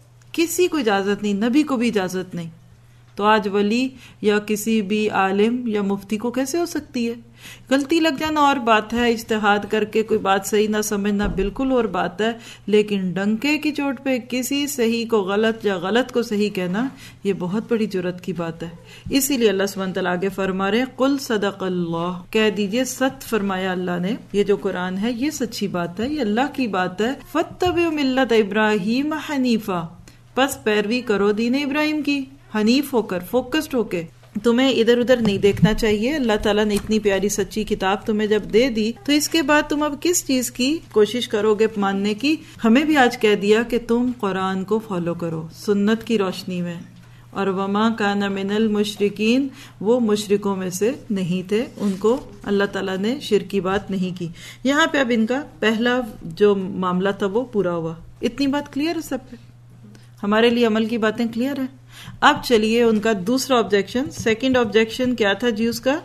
کسی کو اجازت نہیں, نبی کو بھی اجازت نہیں. تو آج ولی یا کسی بھی عالم یا مفتی کو کیسے ہو سکتی ہے؟ غلطی لگ جانا اور بات ہے, اجتہاد کر کے کوئی بات صحیح نہ سمجھنا بالکل اور بات ہے, لیکن ڈنکے کی چوٹ پہ کسی صحیح کو غلط یا غلط کو صحیح کہنا یہ بہت بڑی جرت کی بات ہے. اسی لیے اللہ سبحانہ تعالیٰ آگے فرما رہے قل صدق اللہ, کہہ دیجئے سچ فرمایا اللہ نے, یہ جو قرآن ہے یہ سچی بات ہے, یہ اللہ کی بات ہے. فاتبعوا ملت ابراہیم حنیفا, پس پیروی کرو دین ابراہیم کی, حنیف ہو کر, فوکسڈ ہو کے. تمہیں ادھر ادھر نہیں دیکھنا چاہیے. اللہ تعالیٰ نے اتنی پیاری سچی کتاب تمہیں جب دے دی تو اس کے بعد تم اب کس چیز کی کوشش کرو گے ماننے کی؟ ہمیں بھی آج کہہ دیا کہ تم قرآن کو فالو کرو سنت کی روشنی میں. اور وما کان من المشرکین, وہ مشرکوں میں سے نہیں تھے, ان کو اللہ تعالیٰ نے شرک کی بات نہیں کی. یہاں پہ اب ان کا پہلا جو معاملہ تھا وہ پورا ہوا. اتنی بات کلیئر ہے سب پہ, ہمارے لیے عمل کی باتیں کلیئر ہیں. اب چلیے ان کا دوسرا آبجیکشن, سیکنڈ آبجیکشن کیا تھا جی اس کا؟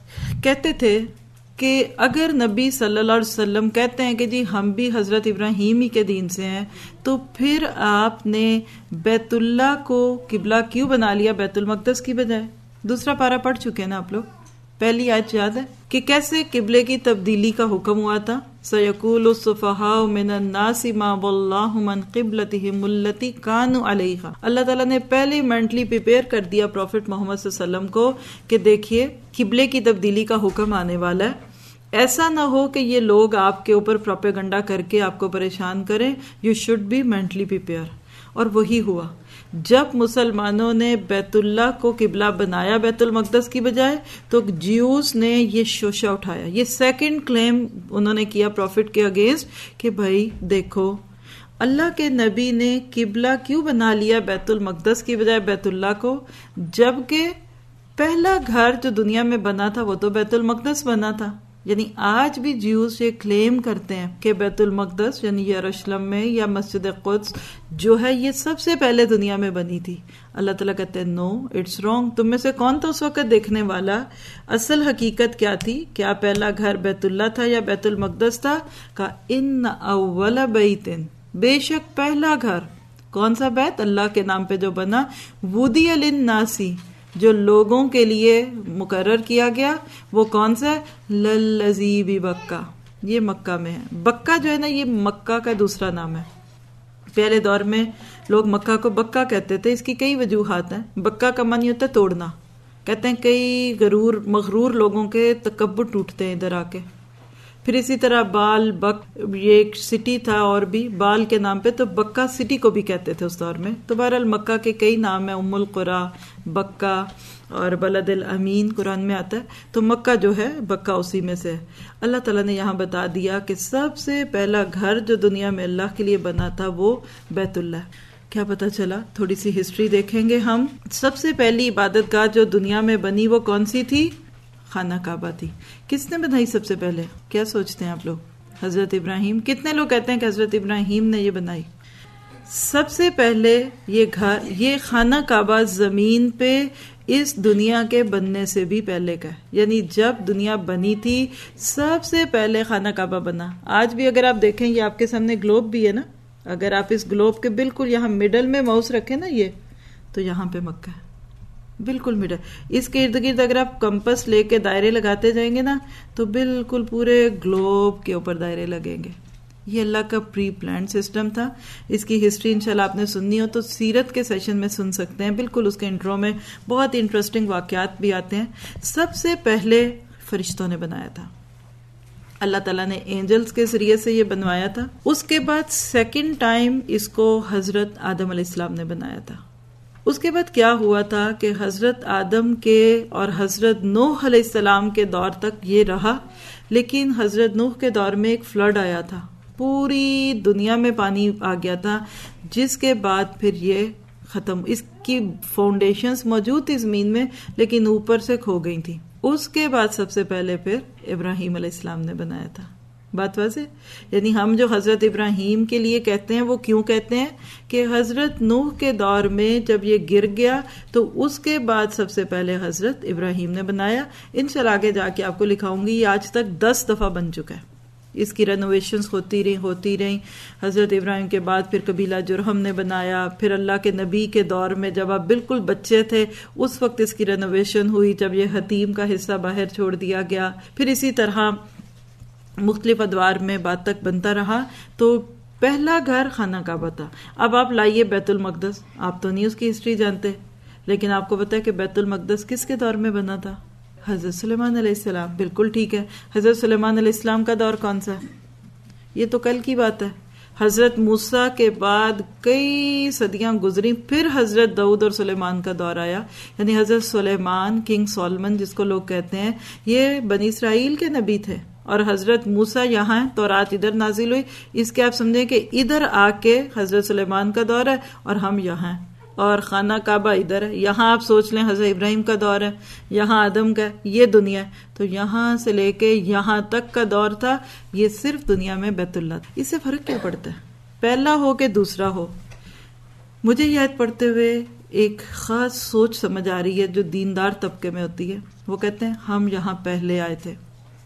کہتے تھے کہ اگر نبی صلی اللہ علیہ وسلم کہتے ہیں کہ جی ہم بھی حضرت ابراہیم ہی کے دین سے ہیں, تو پھر آپ نے بیت اللہ کو قبلہ کیوں بنا لیا بیت المقدس کی بجائے؟ دوسرا پارہ پڑھ چکے ہیں نا آپ لوگ, پہلی آیت یاد ہے کہ کیسے قبلے کی تبدیلی کا حکم ہوا تھا. سَيَقُولُ السُّفَهَاءُ مِنَ النَّاسِ مَا وَلَّاهُ مَنْ قِبْلَتِهِمُ الَّتِي كَانُوا عَلَيْهَا. اللہ تعالیٰ نے پہلے مینٹلی پریپیئر کر دیا پروفٹ محمد صلی اللہ علیہ وسلم کو کہ دیکھیے قبلے کی تبدیلی کا حکم آنے والا ہے. ایسا نہ ہو کہ یہ لوگ آپ کے اوپر پروپیگنڈا کر کے آپ کو پریشان کریں. You should be mentally prepare. اور وہی ہوا جب مسلمانوں نے بیت اللہ کو قبلہ بنایا بیت المقدس کی بجائے, تو جیوز نے یہ شوشہ اٹھایا, یہ سیکنڈ کلیم انہوں نے کیا پروفٹ کے اگینسٹ کہ بھائی دیکھو اللہ کے نبی نے قبلہ کیوں بنا لیا بیت المقدس کی بجائے بیت اللہ کو, جبکہ پہلا گھر جو دنیا میں بنا تھا وہ تو بیت المقدس بنا تھا. یعنی آج بھی جیوز یہ کلیم کرتے ہیں کہ بیت المقدس یعنی یروشلم میں یا مسجد قدس جو ہے یہ سب سے پہلے دنیا میں بنی تھی. اللہ تعالیٰ کہتے ہیں نو اٹس رانگ. تم میں سے کون تھا اس وقت دیکھنے والا؟ اصل حقیقت کیا تھی؟ کیا پہلا گھر بیت اللہ تھا یا بیت المقدس تھا؟ کہا ان اول بیت, بے شک پہلا گھر. کون سا بیت؟ اللہ کے نام پہ جو بنا. وُدِیَ لِلنَّاسِ, جو لوگوں کے لیے مقرر کیا گیا. وہ کون سا؟ للذی ببکہ, یہ مکہ میں ہے. بکہ جو ہے نا یہ مکہ کا دوسرا نام ہے. پہلے دور میں لوگ مکہ کو بکہ کہتے تھے. اس کی کئی وجوہات ہیں. بکہ کا معنی ہوتا ہے توڑنا. کہتے ہیں کئی غرور مغرور لوگوں کے تکبر ٹوٹتے ہیں ادھر آ کے. پھر اسی طرح بال بک, یہ ایک سٹی تھا اور بھی بال کے نام پہ, تو بکہ سٹی کو بھی کہتے تھے اس دور میں. تو بہرحال مکہ کے کئی نام ہیں, ام القریٰ, بکہ اور بلد الامین قرآن میں آتا ہے. تو مکہ جو ہے بکہ اسی میں سے ہے. اللہ تعالیٰ نے یہاں بتا دیا کہ سب سے پہلا گھر جو دنیا میں اللہ کے لیے بنا تھا وہ بیت اللہ. کیا پتا چلا؟ تھوڑی سی ہسٹری دیکھیں گے ہم. سب سے پہلی عبادت گاہ جو دنیا میں بنی وہ کون سی تھی؟ خانہ کعبہ تھی. کس نے بنائی سب سے پہلے؟ کیا سوچتے ہیں آپ لوگ؟ حضرت ابراہیم. کتنے لوگ کہتے ہیں کہ حضرت ابراہیم نے یہ بنائی؟ سب سے پہلے یہ گھر, یہ خانہ کعبہ زمین پہ اس دنیا کے بننے سے بھی پہلے کا ہے. یعنی جب دنیا بنی تھی سب سے پہلے خانہ کعبہ بنا. آج بھی اگر آپ دیکھیں, یہ آپ کے سامنے گلوب بھی ہے نا, اگر آپ اس گلوب کے بالکل یہاں مڈل میں ماؤس رکھیں نا یہ, تو یہاں پہ مکہ ہے بالکل مڈل. اس کے ارد گرد اگر آپ کمپس لے کے دائرے لگاتے جائیں گے نا تو بالکل پورے گلوب کے اوپر دائرے لگیں گے. یہ اللہ کا پری پلانڈ سسٹم تھا. اس کی ہسٹری انشاءاللہ آپ نے سننی ہو تو سیرت کے سیشن میں سن سکتے ہیں. بالکل اس کے انٹرو میں بہت انٹرسٹنگ واقعات بھی آتے ہیں. سب سے پہلے فرشتوں نے بنایا تھا. اللہ تعالیٰ نے اینجلز کے ذریعے سے یہ بنوایا تھا. اس کے بعد سیکنڈ ٹائم اس کو حضرت آدم علیہ السلام نے بنایا تھا. اس کے بعد کیا ہوا تھا کہ حضرت آدم کے اور حضرت نوح علیہ السلام کے دور تک یہ رہا, لیکن حضرت نوح کے دور میں ایک فلڈ آیا تھا, پوری دنیا میں پانی آ گیا تھا, جس کے بعد پھر یہ ختم. اس کی فاؤنڈیشنز موجود تھی زمین میں لیکن اوپر سے کھو گئی تھی. اس کے بعد سب سے پہلے پھر ابراہیم علیہ السلام نے بنایا تھا. بات واضح؟ یعنی ہم جو حضرت ابراہیم کے لیے کہتے ہیں وہ کیوں کہتے ہیں کہ حضرت نوح کے دور میں جب یہ گر گیا تو اس کے بعد سب سے پہلے حضرت ابراہیم نے بنایا. انشاءاللہ آگے جا کے آپ کو لکھاؤں گی. یہ آج تک دس دفعہ بن چکا ہے. اس کی رینوویشنز ہوتی رہی ہوتی رہی حضرت ابراہیم کے بعد پھر قبیلہ جرہم نے بنایا. پھر اللہ کے نبی کے دور میں جب آپ بالکل بچے تھے اس وقت اس کی رینوویشن ہوئی, جب یہ حتیم کا حصہ باہر چھوڑ دیا گیا. پھر اسی طرح مختلف ادوار میں بعد تک بنتا رہا. تو پہلا گھر خانہ کعبہ تھا. اب آپ لائیے بیت المقدس. آپ تو نہیں اس کی ہسٹری جانتے, لیکن آپ کو پتا ہے کہ بیت المقدس کس کے دور میں بنا تھا؟ حضرت سلیمان علیہ السلام. بالکل ٹھیک ہے. حضرت سلیمان علیہ السلام کا دور کون سا ہے؟ یہ تو کل کی بات ہے. حضرت موسیٰ کے بعد کئی صدیاں گزری, پھر حضرت داؤد اور سلیمان کا دور آیا. یعنی حضرت سلیمان, کنگ سولمن جس کو لوگ کہتے ہیں, یہ بنی اسرائیل کے نبی تھے, اور حضرت موسیٰ یہاں ہیں, تورات ادھر نازل ہوئی. اس کے آپ سمجھیں کہ ادھر آ کے حضرت سلیمان کا دور ہے اور ہم یہاں ہیں, اور خانہ کعبہ ادھر ہے. یہاں آپ سوچ لیں حضرت ابراہیم کا دور ہے, یہاں آدم کا ہے, یہ دنیا ہے. تو یہاں سے لے کے یہاں تک کا دور تھا. یہ صرف دنیا میں بیت اللہ تھا. اس سے فرق کیا پڑتا ہے پہلا ہو کہ دوسرا ہو؟ مجھے یاد پڑھتے ہوئے ایک خاص سوچ سمجھ آ رہی ہے جو دیندار طبقے میں ہوتی ہے. وہ کہتے ہیں ہم یہاں پہلے آئے تھے,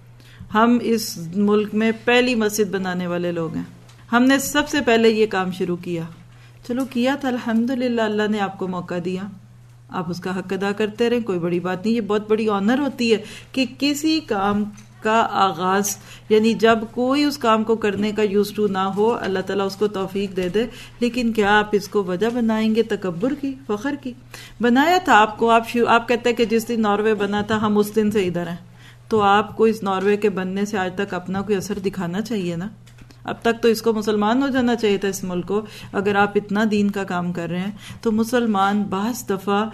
ہم اس ملک میں پہلی مسجد بنانے والے لوگ ہیں, ہم نے سب سے پہلے یہ کام شروع کیا. چلو کیا تھا, الحمدللہ اللہ نے آپ کو موقع دیا, آپ اس کا حق ادا کرتے رہیں, کوئی بڑی بات نہیں. یہ بہت بڑی آنر ہوتی ہے کہ کسی کام کا آغاز, یعنی جب کوئی اس کام کو کرنے کا یوز ٹو نہ ہو, اللہ تعالیٰ اس کو توفیق دے دے. لیکن کیا آپ اس کو وجہ بنائیں گے تکبر کی, فخر کی؟ بنایا تھا آپ کو. آپ آپ کہتے ہیں کہ جس دن ناروے بنا تھا ہم اس دن سے ادھر ہیں, تو آپ کو اس ناروے کے بننے سے آج تک اپنا کوئی اثر دکھانا چاہیے نا. اب تک تو اس کو مسلمان ہو جانا چاہیے تھا اس ملک کو. اگر آپ اتنا دین کا کام کر رہے ہیں تو مسلمان بعض دفعہ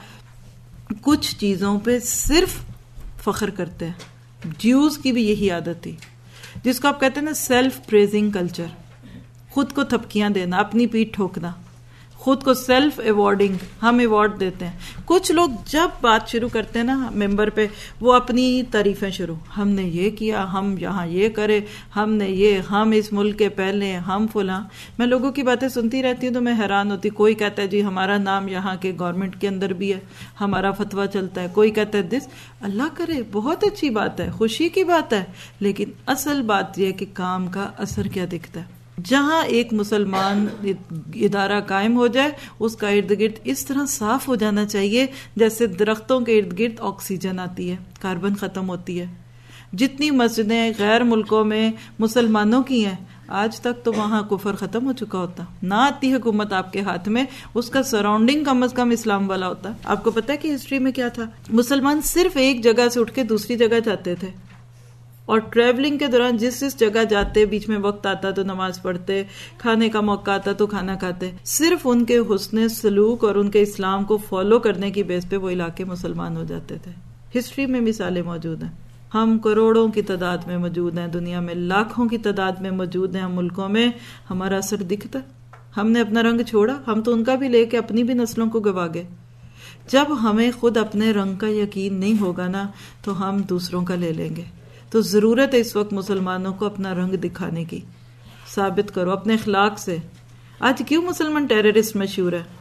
کچھ چیزوں پہ صرف فخر کرتے ہیں. جیوز کی بھی یہی عادت تھی, جس کو آپ کہتے ہیں نا سیلف پریزنگ کلچر, خود کو تھپکیاں دینا, اپنی پیٹھ ٹھوکنا, خود کو سیلف ایوارڈنگ. ہم ایوارڈ دیتے ہیں. کچھ لوگ جب بات شروع کرتے ہیں نا ممبر پہ, وہ اپنی تعریفیں شروع, ہم نے یہ کیا, ہم یہاں یہ کرے, ہم نے یہ, ہم اس ملک کے پہلے, ہم فلاں. میں لوگوں کی باتیں سنتی رہتی ہوں تو میں حیران ہوتی. کوئی کہتا ہے جی ہمارا نام یہاں کے گورنمنٹ کے اندر بھی ہے, ہمارا فتویٰ چلتا ہے. کوئی کہتا ہے دس. اللہ کرے, بہت اچھی بات ہے, خوشی کی بات ہے, لیکن اصل بات یہ ہے کہ کام کا اثر کیا دکھتا ہے. جہاں ایک مسلمان ادارہ قائم ہو جائے اس کا ارد گرد اس طرح صاف ہو جانا چاہیے جیسے درختوں کے ارد گرد آکسیجن آتی ہے, کاربن ختم ہوتی ہے. جتنی مسجدیں غیر ملکوں میں مسلمانوں کی ہیں آج تک تو وہاں کفر ختم ہو چکا ہوتا. نہ آتی حکومت آپ کے ہاتھ میں, اس کا سراؤنڈنگ کم از کم اسلام والا ہوتا. آپ کو پتہ ہے کہ ہسٹری میں کیا تھا؟ مسلمان صرف ایک جگہ سے اٹھ کے دوسری جگہ جاتے تھے, اور ٹریولنگ کے دوران جس جس جگہ جاتے, بیچ میں وقت آتا تو نماز پڑھتے, کھانے کا موقع آتا تو کھانا کھاتے. صرف ان کے حسن سلوک اور ان کے اسلام کو فالو کرنے کی بیس پہ وہ علاقے مسلمان ہو جاتے تھے. ہسٹری میں مثالیں موجود ہیں. ہم کروڑوں کی تعداد میں موجود ہیں, دنیا میں لاکھوں کی تعداد میں موجود ہیں. ہم ملکوں میں ہمارا اثر دکھتا. ہم نے اپنا رنگ چھوڑا, ہم تو ان کا بھی لے کے اپنی بھی نسلوں کو گوا گئے. جب ہمیں خود اپنے رنگ کا یقین نہیں ہوگا نا تو ہم دوسروں کا لے لیں گے. تو ضرورت ہے اس وقت مسلمانوں کو اپنا رنگ دکھانے کی. ثابت کرو اپنے اخلاق سے. آج کیوں مسلمان ٹیررسٹ مشہور ہے؟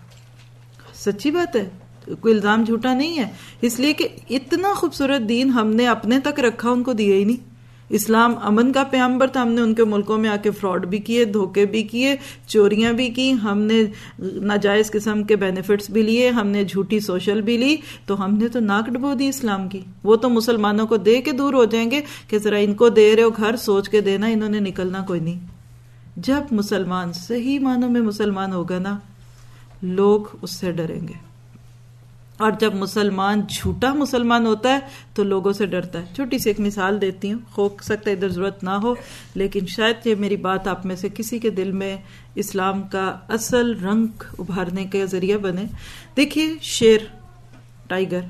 سچی بات ہے, کوئی الزام جھوٹا نہیں ہے. اس لیے کہ اتنا خوبصورت دین ہم نے اپنے تک رکھا, ان کو دیا ہی نہیں. اسلام امن کا پیغمبر تھا, ہم نے ان کے ملکوں میں آ کے فراڈ بھی کیے, دھوکے بھی کیے, چوریاں بھی کی, ہم نے ناجائز قسم کے بینیفٹس بھی لیے, ہم نے جھوٹی سوشل بھی لی. تو ہم نے تو ناک ڈبو دی اسلام کی. وہ تو مسلمانوں کو دے کے دور ہو جائیں گے کہ ذرا ان کو دے رہے ہو گھر, سوچ کے دینا, انہوں نے نکلنا کوئی نہیں. جب مسلمان صحیح معنوں میں مسلمان ہوگا نا، لوگ اس سے ڈریں گے، اور جب مسلمان جھوٹا مسلمان ہوتا ہے تو لوگوں سے ڈرتا ہے۔ چھوٹی سی ایک مثال دیتی ہوں، ہو سکتا ہے ادھر ضرورت نہ ہو، لیکن شاید یہ میری بات آپ میں سے کسی کے دل میں اسلام کا اصل رنگ ابھارنے کا ذریعہ بنے۔ دیکھیے شیر، ٹائیگر،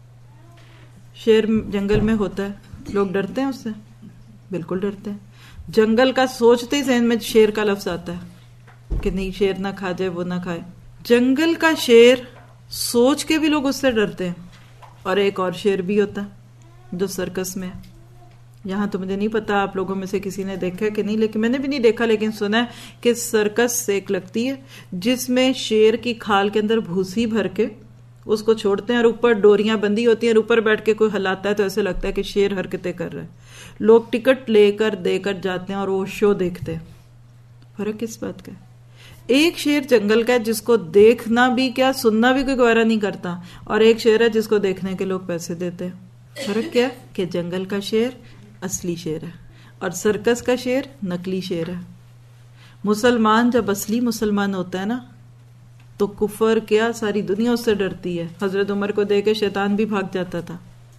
شیر جنگل میں ہوتا ہے، لوگ ڈرتے ہیں اس سے، بالکل ڈرتے ہیں۔ جنگل کا سوچتے ہی ذہن میں شیر کا لفظ آتا ہے کہ نہیں شیر نہ کھا جائے، وہ نہ کھائے۔ جنگل کا شیر سوچ کے بھی لوگ اس سے ڈرتے ہیں۔ اور ایک اور شیر بھی ہوتا ہے جو سرکس میں ہے، یہاں تو مجھے نہیں پتا آپ لوگوں میں سے کسی نے دیکھا کہ نہیں، لیکن میں نے بھی نہیں دیکھا، لیکن سنا ہے کہ سرکس سیک لگتی ہے جس میں شیر کی کھال کے اندر بھوسی بھر کے اس کو چھوڑتے ہیں، اور اوپر ڈوریاں بندی ہوتی ہیں، اور اوپر بیٹھ کے کوئی ہلاتا ہے تو ایسے لگتا ہے کہ شیر حرکتیں کر رہا ہے۔ لوگ ٹکٹ لے کر دے کر جاتے ہیں اور وہ شو دیکھتے ہیں۔ فرق کس بات کا ہے؟ ایک شیر جنگل کا ہے جس کو دیکھنا بھی کیا، سننا بھی کوئی گوارا نہیں کرتا، اور ایک شیر ہے جس کو دیکھنے کے لوگ پیسے دیتے ہیں۔ فرق کیا ہے کہ جنگل کا شیر اصلی شیر ہے اور سرکس کا شیر نقلی شیر ہے۔ مسلمان جب اصلی مسلمان ہوتا ہے نا تو کفر کیا، ساری دنیا اس سے ڈرتی ہے۔ حضرت عمر کو دیکھ کے شیطان بھی بھاگ جاتا تھا۔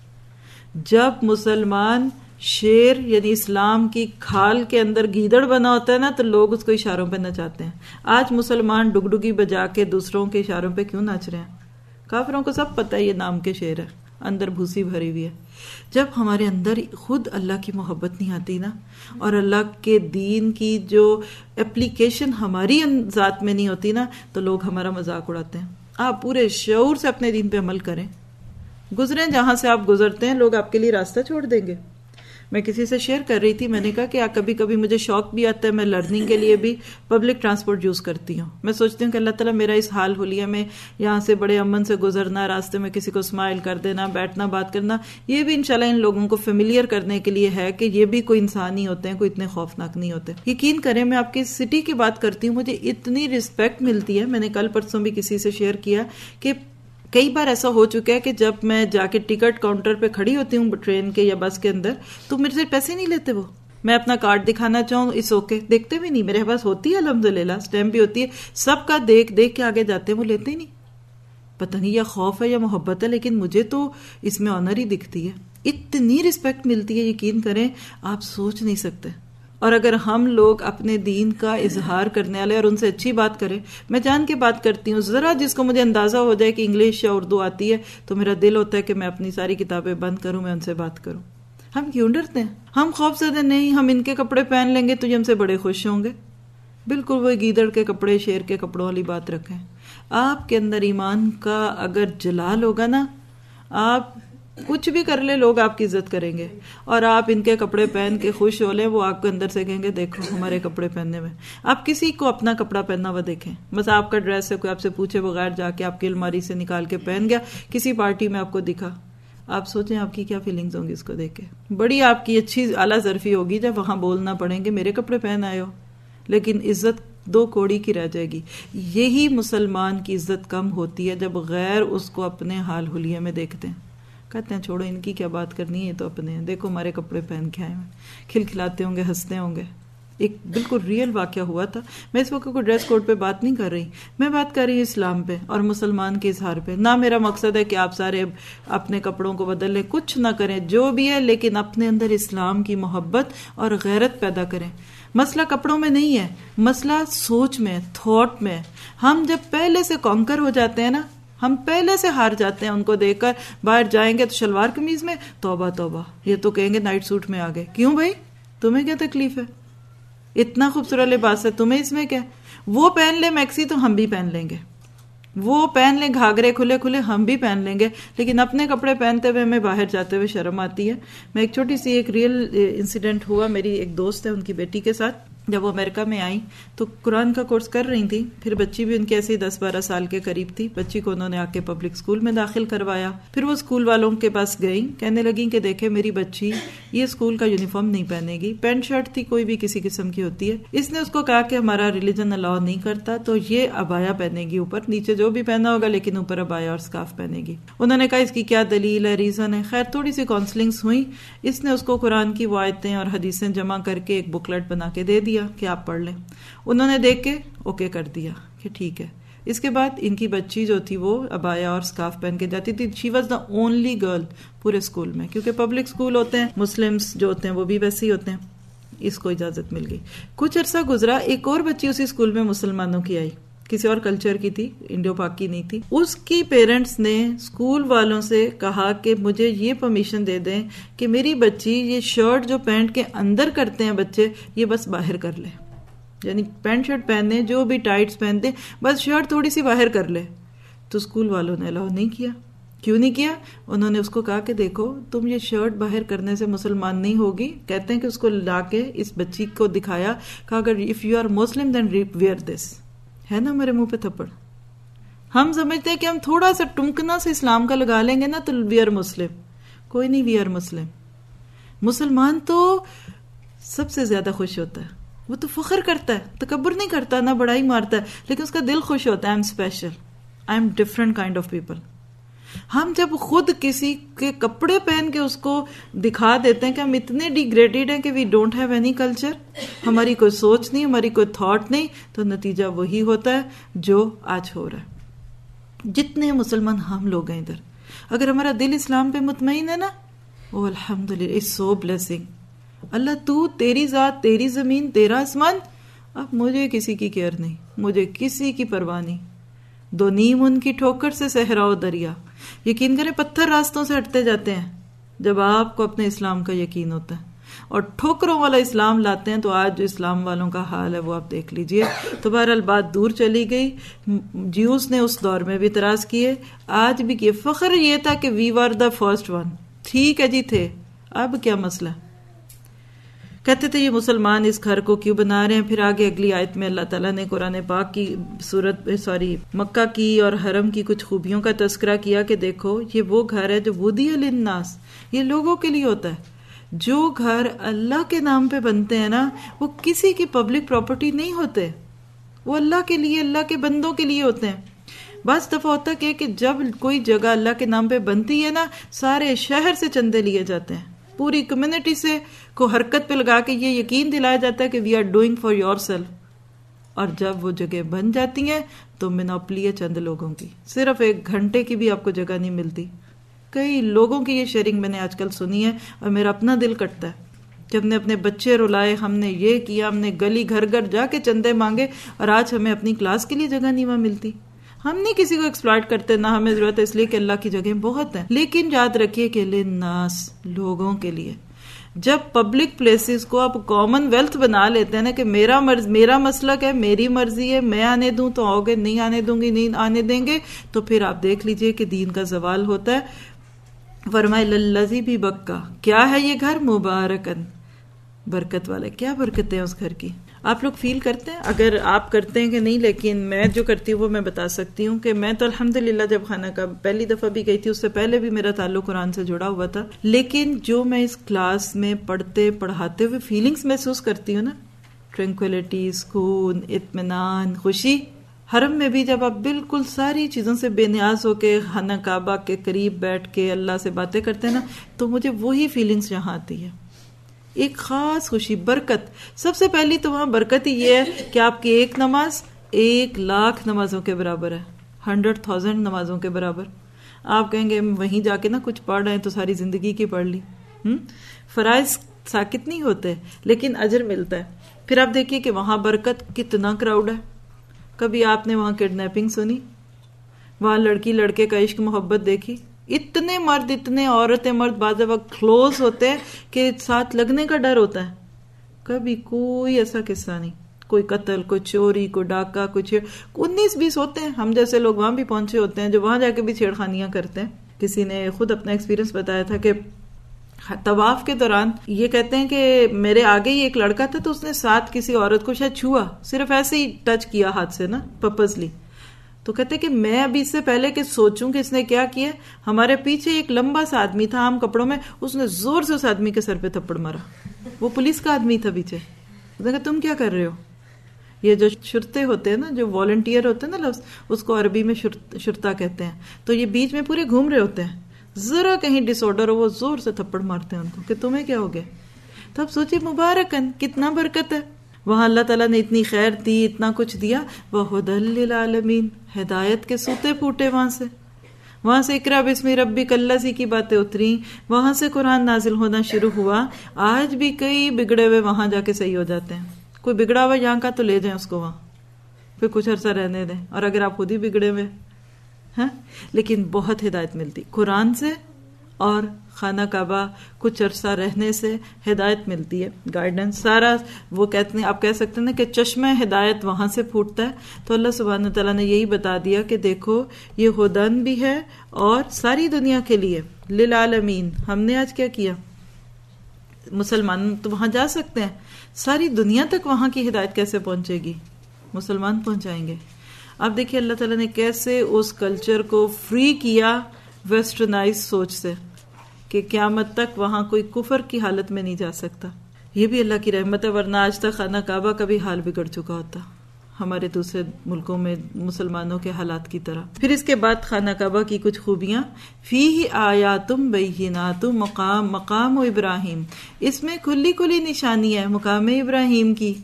جب مسلمان شیر یعنی اسلام کی کھال کے اندر گیدڑ بنا ہوتا ہے نا تو لوگ اس کو اشاروں پہ نچاتے ہیں۔ آج مسلمان ڈگڈگی بجا کے دوسروں کے اشاروں پہ کیوں ناچ رہے ہیں؟ کافروں کو سب پتہ ہے یہ نام کے شیر ہے، اندر بھوسی بھری ہوئی ہے۔ جب ہمارے اندر خود اللہ کی محبت نہیں آتی نا، اور اللہ کے دین کی جو اپلیکیشن ہماری ذات میں نہیں ہوتی نا، تو لوگ ہمارا مذاق اڑاتے ہیں۔ آپ پورے شعور سے اپنے دین پہ عمل کریں، گزریں جہاں سے آپ گزرتے ہیں، لوگ آپ کے لیے راستہ چھوڑ دیں گے۔ میں کسی سے شیئر کر رہی تھی، میں نے کہا کہ کبھی کبھی مجھے شوق بھی آتا ہے، میں لرننگ کے لیے بھی پبلک ٹرانسپورٹ یوز کرتی ہوں۔ میں سوچتی ہوں کہ اللہ تعالیٰ میرا اس حال حلیہ میں یہاں سے بڑے امن سے گزرنا، راستے میں کسی کو اسمائل کر دینا، بیٹھنا، بات کرنا، یہ بھی انشاءاللہ ان لوگوں کو فیملیئر کرنے کے لیے ہے کہ یہ بھی کوئی انسان ہی ہوتے ہیں، کوئی اتنے خوفناک نہیں ہوتے۔ یقین کریں میں آپ کی سٹی کی بات کرتی ہوں، مجھے اتنی رسپیکٹ ملتی ہے۔ میں نے کل پرسوں بھی کسی سے شیئر کیا کہ کئی بار ایسا ہو چکا ہے کہ جب میں جا کے ٹکٹ کاؤنٹر پہ کھڑی ہوتی ہوں ٹرین کے یا بس کے اندر، تو میرے سے پیسے نہیں لیتے، وہ میں اپنا کارڈ دکھانا چاہوں اس اوکے دیکھتے بھی نہیں، میرے پاس ہوتی ہے الحمدللہ، اسٹیمپ بھی ہوتی ہے، سب کا دیکھ دیکھ کے آگے جاتے ہیں، وہ لیتے ہی نہیں۔ پتہ نہیں یا خوف ہے یا محبت ہے، لیکن مجھے تو اس میں آنر ہی دکھتی ہے، اتنی رسپیکٹ ملتی ہے، یقین کریں آپ سوچ نہیں سکتے۔ اور اگر ہم لوگ اپنے دین کا اظہار کرنے والے اور ان سے اچھی بات کریں، میں جان کے بات کرتی ہوں، ذرا جس کو مجھے اندازہ ہو جائے کہ انگلش یا اردو آتی ہے تو میرا دل ہوتا ہے کہ میں اپنی ساری کتابیں بند کروں، میں ان سے بات کروں۔ ہم کیوں ڈرتے ہیں؟ ہم خوف زدہ نہیں، ہم ان کے کپڑے پہن لیں گے تو یہ ہم سے بڑے خوش ہوں گے۔ بالکل وہ گیدڑ کے کپڑے، شیر کے کپڑوں والی بات رکھیں۔ آپ کے اندر ایمان کا اگر جلال ہوگا نا، آپ کچھ بھی کر لے لوگ آپ کی عزت کریں گے، اور آپ ان کے کپڑے پہن کے خوش ہو لیں، وہ آپ کو اندر سے کہیں گے دیکھو ہمارے کپڑے پہننے میں۔ آپ کسی کو اپنا کپڑا پہننا ہوا دیکھیں، بس آپ کا ڈریس ہے، کوئی آپ سے پوچھے بغیر جا کے آپ کی الماری سے نکال کے پہن گیا، کسی پارٹی میں آپ کو دکھا، آپ سوچیں آپ کی کیا فیلنگز ہوں گی اس کو دیکھ کے۔ بڑی آپ کی اچھی اعلیٰ ظرفی ہوگی جب وہاں بولنا پڑیں گے میرے کپڑے پہن آئے ہو، لیکن عزت دو کوڑی کی رہ جائے گی۔ یہی مسلمان کی عزت کم ہوتی ہے جب غیر اس کو اپنے حال حلیے میں دیکھتے ہیں، کہتے ہیں چھوڑو ان کی کیا بات کرنی ہے، یہ تو اپنے ہیں، دیکھو ہمارے کپڑے پہن کے آئے ہیں، کھلکھلاتے ہوں گے، ہنستے ہوں گے۔ ایک بالکل ریئل واقعہ ہوا تھا۔ میں اس وقت کوئی ڈریس کوڈ پہ بات نہیں کر رہی، میں بات کر رہی ہوں اسلام پہ اور مسلمان کے اظہار پہ۔ نہ میرا مقصد ہے کہ آپ سارے اپنے کپڑوں کو بدل لیں، کچھ نہ کریں، جو بھی ہے، لیکن اپنے اندر اسلام کی محبت اور غیرت پیدا کریں۔ مسئلہ کپڑوں میں نہیں ہے، مسئلہ سوچ میں، تھاٹ میں۔ ہم جب پہلے سے کانکر ہو جاتے ہیں نا، ہم پہلے سے ہار جاتے ہیں، ان کو دیکھ کر باہر جائیں گے تو شلوار قمیض میں، توبہ توبہ، یہ تو کہیں گے نائٹ سوٹ میں آ گئے۔ کیوں بھائی، تمہیں کیا تکلیف ہے؟ اتنا خوبصورت لباس ہے، تمہیں اس میں کیا؟ وہ پہن لے میکسی تو ہم بھی پہن لیں گے، وہ پہن لیں گھاگرے کھلے کھلے ہم بھی پہن لیں گے، لیکن اپنے کپڑے پہنتے ہوئے ہمیں باہر جاتے ہوئے شرم آتی ہے۔ میں ایک چھوٹی سی ایک ریئل انسیڈنٹ ہوا، میری ایک دوست ہے ان کی بیٹی کے ساتھ، جب وہ امریکہ میں آئی تو قرآن کا کورس کر رہی تھی، پھر بچی بھی ان کی ایسے ہی دس بارہ سال کے قریب تھی، بچی کو انہوں نے آ کے پبلک اسکول میں داخل کروایا۔ پھر وہ اسکول والوں کے پاس گئیں، کہنے لگیں کہ دیکھیں میری بچی یہ اسکول کا یونیفارم نہیں پہنے گی. پینٹ شرٹ تھی کوئی بھی کسی قسم کی ہوتی ہے. اس نے اس کو کہا کہ ہمارا ریلیجن الاؤ نہیں کرتا تو یہ ابایا پہنے گی, اوپر نیچے جو بھی پہنا ہوگا لیکن اوپر ابایا اور اسکارف پہنے گی. انہوں نے کہا اس کی کیا دلیل ہے, ریزن ہے. خیر تھوڑی سی کاؤنسلنگس ہوئی. اس نے اس کو قرآن کی وہ آیتیں اور حدیثیں جمع کر کے ایک بکلٹ بنا کے دے دیا کہ آپ پڑھ لیں. انہوں نے دیکھ کے اوکے کر دیا کہ ٹھیک ہے. اس کے بعد ان کی بچی جو تھی وہ ابایا اور اسکارف پہن کے جاتی تھی. She was the only girl پورے اسکول میں, کیونکہ پبلک اسکول ہوتے ہیں, مسلمس جو ہوتے ہیں وہ بھی ویسے ہی ہوتے ہیں. اس کو اجازت مل گئی. کچھ عرصہ گزرا, ایک اور بچی اسی اسکول میں مسلمانوں کی آئی, کسی اور کلچر کی تھی, انڈو پاک کی نہیں تھی. اس کی پیرنٹس نے اسکول والوں سے کہا کہ مجھے یہ پرمیشن دے دیں کہ میری بچی یہ شرٹ جو پینٹ کے اندر کرتے ہیں بچے یہ بس باہر کر لے, یعنی پینٹ شرٹ پہننے جو بھی ٹائٹس پہنتے بس شرٹ تھوڑی سی باہر کر لے. تو اسکول والوں نے الاؤ نہیں کیا. کیوں نہیں کیا؟ انہوں نے اس کو کہا کہ دیکھو تم یہ شرٹ باہر کرنے سے مسلمان نہیں ہوگی. کہتے ہیں کہ اس کو لا کے اس بچی کو دکھایا, کہا اگر if you are Muslim then where this. ہے نا ہمارے منہ پہ تھپڑ. ہم سمجھتے ہیں کہ ہم تھوڑا سا ٹمکنا سے اسلام کا لگا لیں گے نا تو وی آر مسلم. کوئی نہیں وی آر مسلم. مسلمان تو سب سے زیادہ خوش ہوتا ہے, وہ تو فخر کرتا ہے, تکبر نہیں کرتا, نہ بڑائی مارتا ہے, لیکن اس کا دل خوش ہوتا ہے. I am special, I am different kind of people. ہم جب خود کسی کے کپڑے پہن کے اس کو دکھا دیتے ہیں کہ ہم اتنے ڈیگریڈیڈ ہیں کہ we don't have any culture, ہماری کوئی سوچ نہیں, ہماری کوئی تھاٹ نہیں, تو نتیجہ وہی ہوتا ہے جو آج ہو رہا ہے. جتنے مسلمان ہم لوگ ہیں ادھر, اگر ہمارا دل اسلام پہ مطمئن ہے نا, او الحمدللہ, اٹس سو بلیسنگ. اللہ تو, تیری ذات, تیری زمین, تیرا آسمان, اب مجھے کسی کی کیئر نہیں, مجھے کسی کی پرواہ نہیں. دو نیم ان کی ٹھوکر سے صحرا و دریا. یقین کریں پتھر راستوں سے ہٹتے جاتے ہیں جب آپ کو اپنے اسلام کا یقین ہوتا ہے, اور ٹھوکروں والا اسلام لاتے ہیں تو آج جو اسلام والوں کا حال ہے وہ آپ دیکھ لیجئے. تو بہرحال بات دور چلی گئی. جیوز نے اس دور میں بھی اعتراض کیے, آج بھی کیے. فخر یہ تھا کہ وی ور دا فرسٹ ون. ٹھیک ہے جی تھے, اب کیا مسئلہ. کہتے تھے یہ مسلمان اس گھر کو کیوں بنا رہے ہیں. پھر آگے اگلی آیت میں اللہ تعالیٰ نے قرآن پاک کی سورت سوری مکہ کی اور حرم کی کچھ خوبیوں کا تذکرہ کیا کہ دیکھو یہ وہ گھر ہے جو وُدِّعَ لِلنَّاسِ, یہ لوگوں کے لیے ہوتا ہے. جو گھر اللہ کے نام پہ بنتے ہیں نا وہ کسی کی پبلک پراپرٹی نہیں ہوتے, وہ اللہ کے لیے, اللہ کے بندوں کے لیے ہوتے ہیں. بعض دفعہ ہوتا کہ کہ جب کوئی جگہ اللہ کے نام پہ بنتی ہے نا, سارے شہر سے چندے لیے جاتے ہیں, پوری کمیونٹی سے کو حرکت پہ لگا کے یہ یقین دلایا جاتا ہے کہ we are doing for yourself. اور جب وہ جگہ بن جاتی ہیں تو منوپلی ہے چند لوگوں کی, صرف ایک گھنٹے کی بھی آپ کو جگہ نہیں ملتی. کئی لوگوں کی یہ شیئرنگ میں نے آج کل سنی ہے اور میرا اپنا دل کٹتا ہے. جب نے اپنے بچے رلائے, ہم نے یہ کیا, ہم نے گلی گھر گھر جا کے چندے مانگے, اور آج ہمیں اپنی کلاس کے لیے جگہ نہیں وہاں ملتی. ہم نہیں کسی کو ایکسپلائٹ کرتے, نہ ہمیں ضرورت ہے, اس لیے کہ اللہ کی جگہیں بہت ہیں. لیکن یاد رکھیے کہ للناس, لوگوں کے لیے. جب پبلک پلیسز کو آپ کامن ویلتھ بنا لیتے ہیں نا کہ میرا مرض میرا مسلک ہے, میری مرضی ہے, میں آنے دوں تو آؤ گے, نہیں آنے دوں گی نہیں آنے دیں گے, تو پھر آپ دیکھ لیجئے کہ دین کا زوال ہوتا ہے. فرمائے للذی بھی بکا, کیا ہے یہ گھر, مبارکن, برکت والا. کیا برکتیں ہیں اس گھر کی, آپ لوگ فیل کرتے ہیں؟ اگر آپ کرتے ہیں کہ نہیں, لیکن میں جو کرتی ہوں وہ میں بتا سکتی ہوں کہ میں تو الحمدللہ جب خانہ کا پہلی دفعہ بھی گئی تھی, اس سے پہلے بھی میرا تعلق قرآن سے جڑا ہوا تھا, لیکن جو میں اس کلاس میں پڑھتے پڑھاتے ہوئے فیلنگز محسوس کرتی ہوں نا, ٹرینکولیٹی, سکون, اطمینان, خوشی. حرم میں بھی جب آپ بالکل ساری چیزوں سے بے نیاز ہو کے خانہ کعبہ کے قریب بیٹھ کے اللہ سے باتیں کرتے ہیں نا, تو مجھے وہی فیلنگز یہاں آتی ہے, ایک خاص خوشی, برکت. سب سے پہلی تو وہاں برکت ہی یہ ہے کہ آپ کی ایک نماز ایک لاکھ نمازوں کے برابر ہے, ہنڈریڈ تھاؤزینڈ نمازوں کے برابر. آپ کہیں گے وہیں جا کے نا کچھ پڑھ رہے ہیں تو ساری زندگی کی پڑھ لی. ہم فرائض ساکت نہیں ہوتے لیکن اجر ملتا ہے. پھر آپ دیکھیے کہ وہاں برکت, کتنا کراؤڈ ہے. کبھی آپ نے وہاں کڈنیپنگ سنی, وہاں لڑکی لڑکے کا عشق محبت دیکھی, اتنے مرد اتنے عورتیں مرد بعض وقت کلوز ہوتے ہیں کہ ساتھ لگنے کا ڈر ہوتا ہے. کبھی کوئی ایسا قصہ نہیں, کوئی قتل, کوئی چوری, کوئی ڈاکہ, کچھ انیس بیس ہوتے ہیں. ہم جیسے لوگ وہاں بھی پہنچے ہوتے ہیں جو وہاں جا کے بھی چھیڑخانیاں کرتے ہیں. کسی نے خود اپنا ایکسپیرینس بتایا تھا کہ طواف کے دوران یہ کہتے ہیں کہ میرے آگے ہی ایک لڑکا تھا تو اس نے ساتھ کسی عورت کو شاید چھوا, صرف ایسے ہی ٹچ کیا ہاتھ سے نا, پرپزلی. تو کہتے کہ میں ابھی اس سے پہلے کہ سوچوں کہ اس نے کیا کیا، ہمارے پیچھے ایک لمبا سا آدمی تھا عام کپڑوں میں، اس نے زور سے اس آدمی کے سر پہ تھپڑ مارا. وہ پولیس کا آدمی تھا پیچھے. اس نے کہا تم کیا کر رہے ہو؟ یہ جو شرطے ہوتے ہیں نا، جو والنٹیئر ہوتے ہیں نا لفظ، اس کو عربی میں شرطہ کہتے ہیں. تو یہ بیچ میں پورے گھوم رہے ہوتے ہیں، ذرا کہیں ڈس آرڈر ہو وہ زور سے تھپڑ مارتے ہیں ان کو کہ تمہیں کیا ہو گیا. تو اب سوچیے مبارکن، کتنا برکت ہے. وہاں اللہ تعالیٰ نے اتنی خیر دی، اتنا کچھ دیا. وَهُدًى لِّلْعَالَمِينَ، ہدایت کے سوتے پھوٹے وہاں سے. وہاں سے اقرأ بسم ربک الذی کی باتیں اتری، وہاں سے قرآن نازل ہونا شروع ہوا. آج بھی کئی بگڑے ہوئے وہاں جا کے صحیح ہو جاتے ہیں. کوئی بگڑا ہوا یہاں کا تو لے جائیں اس کو وہاں، پھر کچھ عرصہ رہنے دیں. اور اگر آپ خود ہی بگڑے ہوئے ہیں، لیکن بہت ہدایت ملتی قرآن سے اور خانہ کعبہ کچھ عرصہ رہنے سے ہدایت ملتی ہے، گائیڈنس سارا. وہ کہتے ہیں، آپ کہہ سکتے ہیں کہ چشمہ ہدایت وہاں سے پھوٹتا ہے. تو اللہ سبحانہ تعالیٰ نے یہی بتا دیا کہ دیکھو یہ ہدن بھی ہے اور ساری دنیا کے لیے، للعالمین. ہم نے آج کیا کیا؟ مسلمان تو وہاں جا سکتے ہیں، ساری دنیا تک وہاں کی ہدایت کیسے پہنچے گی؟ مسلمان پہنچائیں گے. اب دیکھیے اللہ تعالیٰ نے کیسے اس کلچر کو فری کیا ویسٹرنائز سوچ سے کہ قیامت تک وہاں کوئی کفر کی حالت میں نہیں جا سکتا. یہ بھی اللہ کی رحمت ہے، ورنہ آج تک خانہ کعبہ کا بھی حال بگڑ چکا ہوتا ہمارے دوسرے ملکوں میں مسلمانوں کے حالات کی طرح. پھر اس کے بعد خانہ کعبہ کی کچھ خوبیاں. فیہ آیاتم بینات مقام مقام ابراہیم، اس میں کھلی کھلی نشانی ہے مقام ابراہیم کی.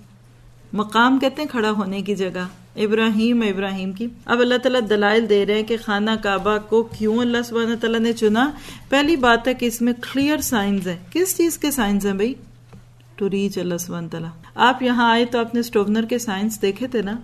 مقام کہتے ہیں کھڑا ہونے کی جگہ، ابراہیم ابراہیم کی. اب اللہ تعالیٰ دلائل دے رہے ہیں کہ خانہ کعبہ کو کیوں اللہ سبحانہ تعالیٰ نے چنا. پہلی بات ہے کہ اس میں کلیئر سائنز ہیں. کس چیز کے سائنز ہیں بھائی؟ ٹو ریچ اللہ سبحانہ تعالیٰ. آپ یہاں آئے تو آپ نے اسٹوونر کے سائنس دیکھے تھے نا،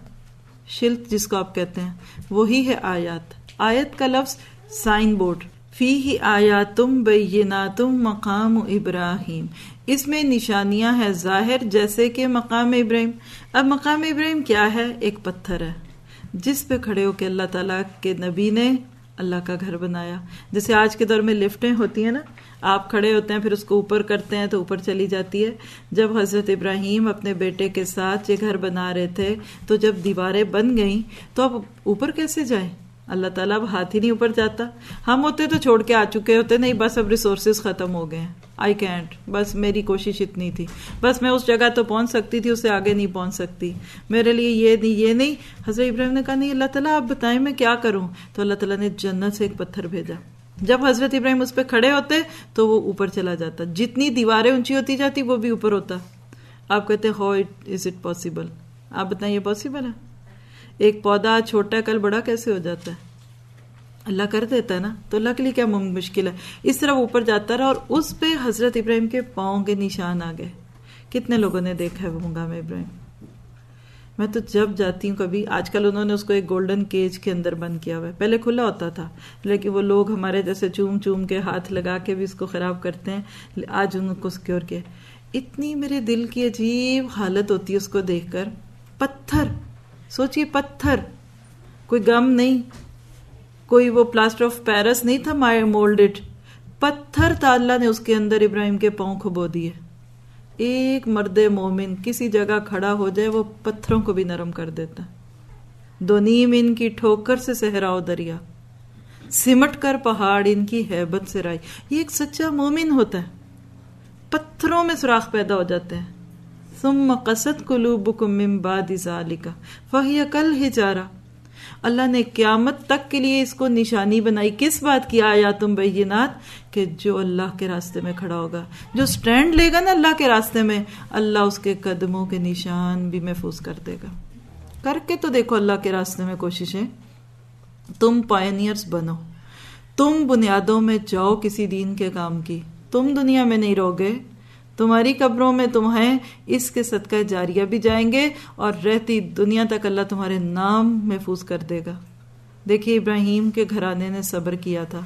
شلت جس کو آپ کہتے ہیں، وہی ہے آیات. آیت کا لفظ سائن بورڈ. فیہ آیاتم بیناتم مقام ابراہیم، اس میں نشانیاں ہیں ظاہر جیسے کہ مقام ابراہیم. اب مقام ابراہیم کیا ہے؟ ایک پتھر ہے جس پہ کھڑے ہو کے اللہ تعالیٰ کے نبی نے اللہ کا گھر بنایا. جیسے آج کے دور میں لفٹیں ہوتی ہیں نا، آپ کھڑے ہوتے ہیں پھر اس کو اوپر کرتے ہیں تو اوپر چلی جاتی ہے. جب حضرت ابراہیم اپنے بیٹے کے ساتھ یہ گھر بنا رہے تھے تو جب دیواریں بن گئیں تو اب اوپر کیسے جائیں؟ اللہ تعالیٰ اب ہاتھ ہی نہیں اوپر جاتا. ہم ہوتے تو چھوڑ کے آ چکے ہوتے، نہیں بس اب ریسورسز ختم ہو گئے ہیں، آئی کینٹ، بس میری کوشش اتنی تھی، بس میں اس جگہ تو پہنچ سکتی تھی، اس سے آگے نہیں پہنچ سکتی، میرے لیے یہ نہیں یہ نہیں. حضرت ابراہیم نے کہا نہیں اللہ تعالیٰ آپ بتائیں میں کیا کروں. تو اللہ تعالیٰ نے جنت سے ایک پتھر بھیجا. جب حضرت ابراہیم اس پہ کھڑے ہوتے تو وہ اوپر چلا جاتا، جتنی دیواریں اونچی ہوتی جاتی وہ بھی اوپر ہوتا. آپ کہتے ہاؤ از اٹ پاسبل؟ آپ بتائیں یہ پاسبل ہے؟ ایک پودا چھوٹا کل بڑا کیسے ہو جاتا ہے؟ اللہ کر دیتا ہے نا. تو اللہ کے لیے کیا مشکل ہے؟ اس طرح اوپر جاتا رہا اور اس پہ حضرت ابراہیم کے پاؤں کے نشان آ گئے. کتنے لوگوں نے دیکھا ہے وہ مقام ابراہیم؟ میں تو جب جاتی ہوں کبھی، آج کل انہوں نے اس کو ایک گولڈن کیج کے اندر بند کیا ہوا ہے، پہلے کھلا ہوتا تھا لیکن وہ لوگ ہمارے جیسے چوم چوم کے ہاتھ لگا کے بھی اس کو خراب کرتے ہیں. آج ان کو سکیور کیا. اتنی میرے دل کی عجیب حالت ہوتی ہے اس کو دیکھ کر. پتھر، سوچئے پتھر، کوئی غم نہیں، کوئی وہ پلاسٹر آف پیرس نہیں تھا مولڈڈ، پتھر تھا. اللہ نے اس کے اندر ابراہیم کے پاؤں کھبو دیے. ایک مرد مومن کسی جگہ کھڑا ہو جائے وہ پتھروں کو بھی نرم کر دیتا. دو نیم ان کی ٹھوکر سے صحراؤ دریا، سمٹ کر پہاڑ ان کی ہیبت سے رائی. یہ ایک سچا مومن ہوتا ہے. پتھروں میں سوراخ پیدا ہو جاتے ہیں. ثم قست قلوبکم من بعد ذالک فہی کالحجارہ. اللہ نے قیامت تک کے لیے اس کو نشانی بنائی. کس بات کی؟ آیاتم بینات، کہ جو اللہ کے راستے میں کھڑا ہوگا، جو سٹینڈ لے گا نا اللہ کے راستے میں، اللہ اس کے قدموں کے نشان بھی محفوظ کر دے گا. کر کے تو دیکھو اللہ کے راستے میں کوششیں. تم پائنیئرز بنو، تم بنیادوں میں جاؤ کسی دین کے کام کی. تم دنیا میں نہیں رہو گے، تمہاری قبروں میں تمہیں اس کے صدقہ جاریہ بھی جائیں گے اور رہتی دنیا تک اللہ تمہارے نام محفوظ کر دے گا. دیکھیے ابراہیم کے گھرانے نے صبر کیا تھا.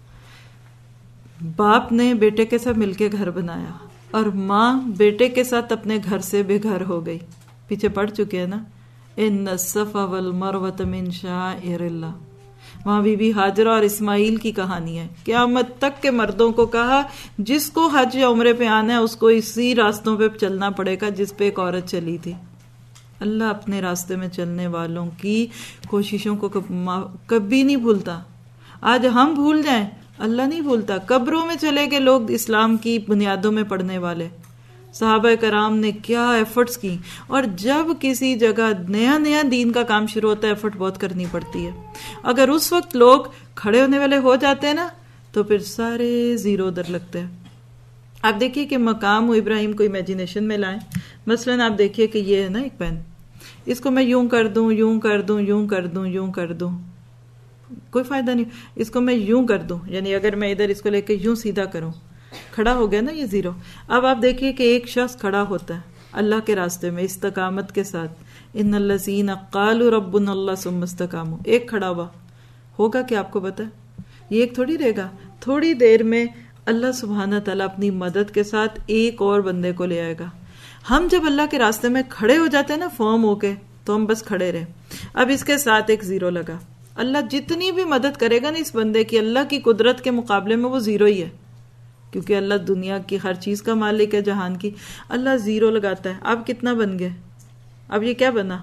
باپ نے بیٹے کے ساتھ مل کے گھر بنایا اور ماں بیٹے کے ساتھ اپنے گھر سے بے گھر ہو گئی. پیچھے پڑھ چکے ہیں نا، ان الصفا والمروۃ من شعائر اللہ. وہاں بی بی ہاجرہ اور اسماعیل کی کہانی ہے. قیامت تک کے مردوں کو کہا جس کو حج یا عمرے پہ آنا ہے اس کو اسی راستوں پہ چلنا پڑے گا جس پہ ایک عورت چلی تھی. اللہ اپنے راستے میں چلنے والوں کی کوششوں کو کبھی نہیں بھولتا. آج ہم بھول جائیں, اللہ نہیں بھولتا. قبروں میں چلے گئے لوگ اسلام کی بنیادوں میں پڑھنے والے, صحابہ کرام نے کیا ایفرٹس کی. اور جب کسی جگہ نیا نیا دین کا کام شروع ہوتا ہے ایفرٹ بہت کرنی پڑتی ہے. اگر اس وقت لوگ کھڑے ہونے والے ہو جاتے ہیں نا تو پھر سارے زیرو ادھر لگتے ہیں. آپ دیکھیے کہ مقام ابراہیم کو امیجنیشن میں لائیں. مثلاً آپ دیکھیے کہ یہ ہے نا ایک پین, اس کو میں یوں کر دوں یوں کر دوں یوں کر دوں یوں کر دوں, کوئی فائدہ نہیں. اس کو میں یوں کر دوں, یعنی اگر میں ادھر اس کو لے کے یوں سیدھا کروں, کھڑا ہو گیا نا یہ زیرو. اب آپ دیکھیے کہ ایک شخص کھڑا ہوتا ہے اللہ کے راستے میں استقامت کے ساتھ, ان الذین قالوا ربنا اللہ ثم استقاموا, ایک کھڑا ہوا ہوگا کہ آپ کو پتا ہے یہ ایک تھوڑی رہے گا. تھوڑی دیر میں اللہ سبحانہ تعالیٰ اپنی مدد کے ساتھ ایک اور بندے کو لے آئے گا. ہم جب اللہ کے راستے میں کھڑے ہو جاتے ہیں نا فارم ہو کے, تو ہم بس کھڑے رہے. اب اس کے ساتھ ایک زیرو لگا. اللہ جتنی بھی مدد کرے گا نا اس بندے کی, اللہ کی قدرت کے مقابلے میں وہ زیرو ہی ہے, کیونکہ اللہ دنیا کی ہر چیز کا مالک ہے, جہان کی. اللہ زیرو لگاتا ہے. اب کتنا بن گئے؟ اب یہ کیا بنا؟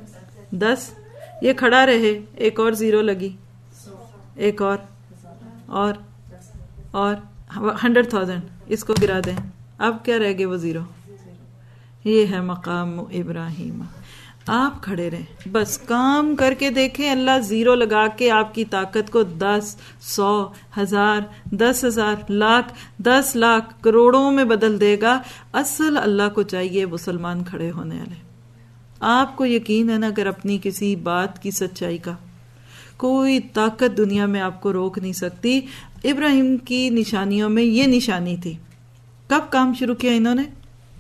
دس. یہ کھڑا رہے, ایک اور زیرو لگی, ایک اور اور اور ہنڈریڈ تھاؤزینڈ, اس کو گرا دیں, اب کیا رہ گئے؟ وہ زیرو. یہ ہے مقام ابراہیم. آپ کھڑے رہیں, بس کام کر کے دیکھیں, اللہ زیرو لگا کے آپ کی طاقت کو دس, سو, ہزار, دس ہزار, لاکھ, دس لاکھ, کروڑوں میں بدل دے گا. اصل اللہ کو چاہیے مسلمان کھڑے ہونے والے. آپ کو یقین ہے نا اگر اپنی کسی بات کی سچائی کا, کوئی طاقت دنیا میں آپ کو روک نہیں سکتی. ابراہیم کی نشانیوں میں یہ نشانی تھی. کب کام شروع کیا انہوں نے؟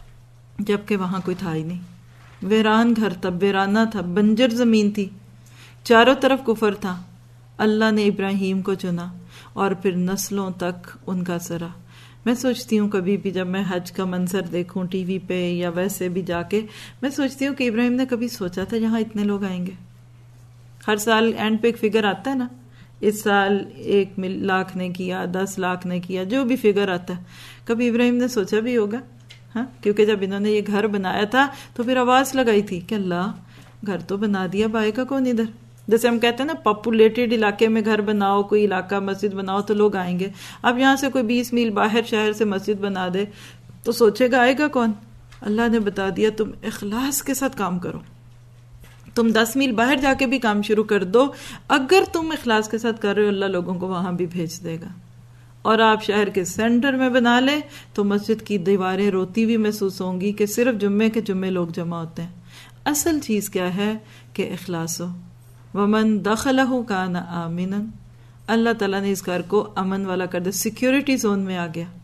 جبکہ وہاں کوئی تھا ہی نہیں, ویران گھر تھا, ویرانہ تھا, بنجر زمین تھی, چاروں طرف کفر تھا. اللہ نے ابراہیم کو چنا اور پھر نسلوں تک ان کا سرا. میں سوچتی ہوں کبھی بھی جب میں حج کا منظر دیکھوں ٹی وی پہ یا ویسے بھی جا کے, میں سوچتی ہوں کہ ابراہیم نے کبھی سوچا تھا یہاں اتنے لوگ آئیں گے؟ ہر سال اینڈ پہ ایک فگر آتا ہے نا, اس سال ایک لاکھ نے کیا, دس لاکھ نے کیا, جو بھی فگر آتا ہے. کبھی ابراہیم نے سوچا بھی ہوگا؟ ہاں, کیونکہ جب انہوں نے یہ گھر بنایا تھا تو پھر آواز لگائی تھی کہ اللہ گھر تو بنا دیا, بائے کا کون ادھر؟ جیسے ہم کہتے ہیں نا پاپولیٹڈ علاقے میں گھر بناؤ, کوئی علاقہ مسجد بناؤ تو لوگ آئیں گے. اب یہاں سے کوئی بیس میل باہر شہر سے مسجد بنا دے تو سوچے گا آئے گا کون؟ اللہ نے بتا دیا تم اخلاص کے ساتھ کام کرو, تم دس میل باہر جا کے بھی کام شروع کر دو, اگر تم اخلاص کے ساتھ کر رہے ہو اللہ لوگوں کو وہاں بھی بھیج دے گا. اور آپ شہر کے سینٹر میں بنا لیں تو مسجد کی دیواریں روتی بھی محسوس ہوں گی کہ صرف جمعے کے جمعے لوگ جمع ہوتے ہیں. اصل چیز کیا ہے کہ اخلاص ہو. ومن دخلہ کان آمنا, اللہ تعالیٰ نے اس گھر کو امن والا کر دیا, سیکیورٹی زون میں آ گیا.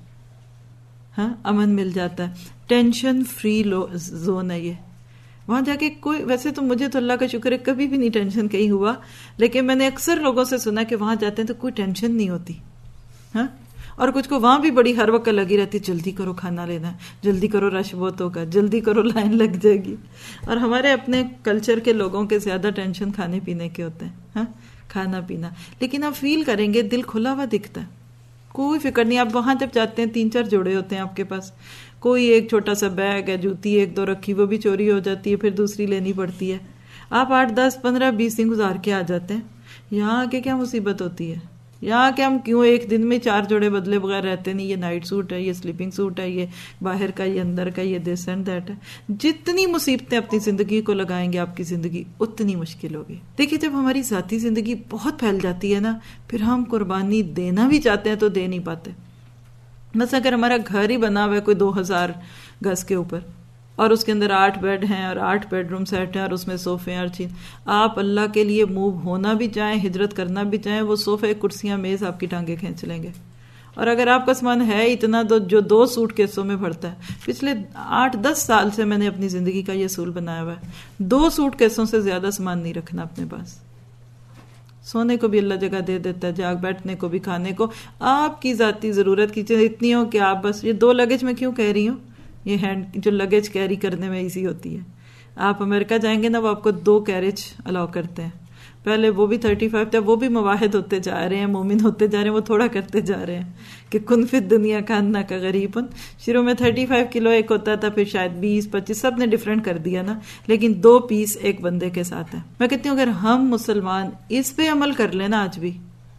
ہاں, امن مل جاتا ہے, ٹینشن فری زون ہے یہ. وہاں جا کے کوئی, ویسے تو مجھے تو اللہ کا شکر ہے کبھی بھی نہیں ٹینشن کہیں ہوا, لیکن میں نے اکثر لوگوں سے سنا کہ وہاں جاتے ہیں تو کوئی ٹینشن نہیں ہوتی. ہاں, اور کچھ کو وہاں بھی بڑی ہر وقت لگی رہتی, جلدی کرو کھانا لینا ہے, جلدی کرو رش بہت ہوگا, جلدی کرو لائن لگ جائے گی. اور ہمارے اپنے کلچر کے لوگوں کے زیادہ ٹینشن کھانے پینے کے ہوتے ہیں. ہاں, کھانا پینا. لیکن آپ فیل کریں گے دل کھلا ہوا دکھتا ہے, کوئی فکر نہیں. آپ وہاں جب جاتے ہیں تین چار جوڑے ہوتے ہیں آپ کے پاس, کوئی ایک چھوٹا سا بیگ ہے, جوتی ایک دو رکھی, وہ بھی چوری ہو جاتی ہے, پھر دوسری لینی پڑتی ہے. آپ آٹھ دس پندرہ بیس دن گزار کے آ جاتے ہیں. یہاں آ کے کیا مصیبت ہوتی ہے, یہاں کہ ہم کیوں ایک دن میں چار جوڑے بدلے بغیر رہتے نہیں. یہ نائٹ سوٹ ہے, یہ سلیپنگ سوٹ ہے, یہ باہر کا, یہ اندر کا, یہ دس اینڈ دیٹ ہے. جتنی مصیبتیں اپنی زندگی کو لگائیں گے آپ کی زندگی اتنی مشکل ہوگی. دیکھیے جب ہماری ذاتی زندگی بہت پھیل جاتی ہے نا, پھر ہم قربانی دینا بھی چاہتے ہیں تو دے نہیں پاتے. مثلا اگر ہمارا گھر ہی بنا ہوا ہے کوئی دو ہزار گز کے اوپر, اور اس کے اندر آٹھ بیڈ ہیں اور آٹھ بیڈ روم سیٹ ہیں اور اس میں صوفے ہیں, ہر چیز, آپ اللہ کے لیے موو ہونا بھی چاہیں, ہجرت کرنا بھی چاہیں, وہ صوفے کرسیاں میز آپ کی ٹانگیں کھینچ لیں گے. اور اگر آپ کا سامان ہے اتنا تو جو دو سوٹ کیسوں میں بھرتا ہے. پچھلے آٹھ دس سال سے میں نے اپنی زندگی کا یہ اصول بنایا ہوا ہے, دو سوٹ کیسوں سے زیادہ سامان نہیں رکھنا اپنے پاس. سونے کو بھی اللہ جگہ دے دیتا ہے, جاگ بیٹھنے کو بھی, کھانے کو. آپ کی ذاتی ضرورت کی چیزیں اتنی ہو کہ آپ بس, یہ دو لگیج میں کیوں کہہ رہی ہوں, یہ ہینڈ جو لگیج کیری کرنے میں ایزی ہوتی ہے. آپ امریکہ جائیں گے نا, وہ آپ کو دو کیریج الاؤ کرتے ہیں. پہلے وہ بھی تھرٹی فائیو تھا، وہ بھی مواحد ہوتے جا رہے ہیں، مومن ہوتے جا رہے ہیں، وہ تھوڑا کرتے جا رہے ہیں کہ کن فی دنیا کا انا کا غریبن. شروع میں تھرٹی فائیو کلو ایک ہوتا تھا، پھر شاید بیس پچیس، سب نے ڈفرینٹ کر دیا نا، لیکن دو پیس ایک بندے کے ساتھ ہے. میں کہتی ہوں اگر ہم مسلمان اس پہ عمل کر لیں نا، آج بھی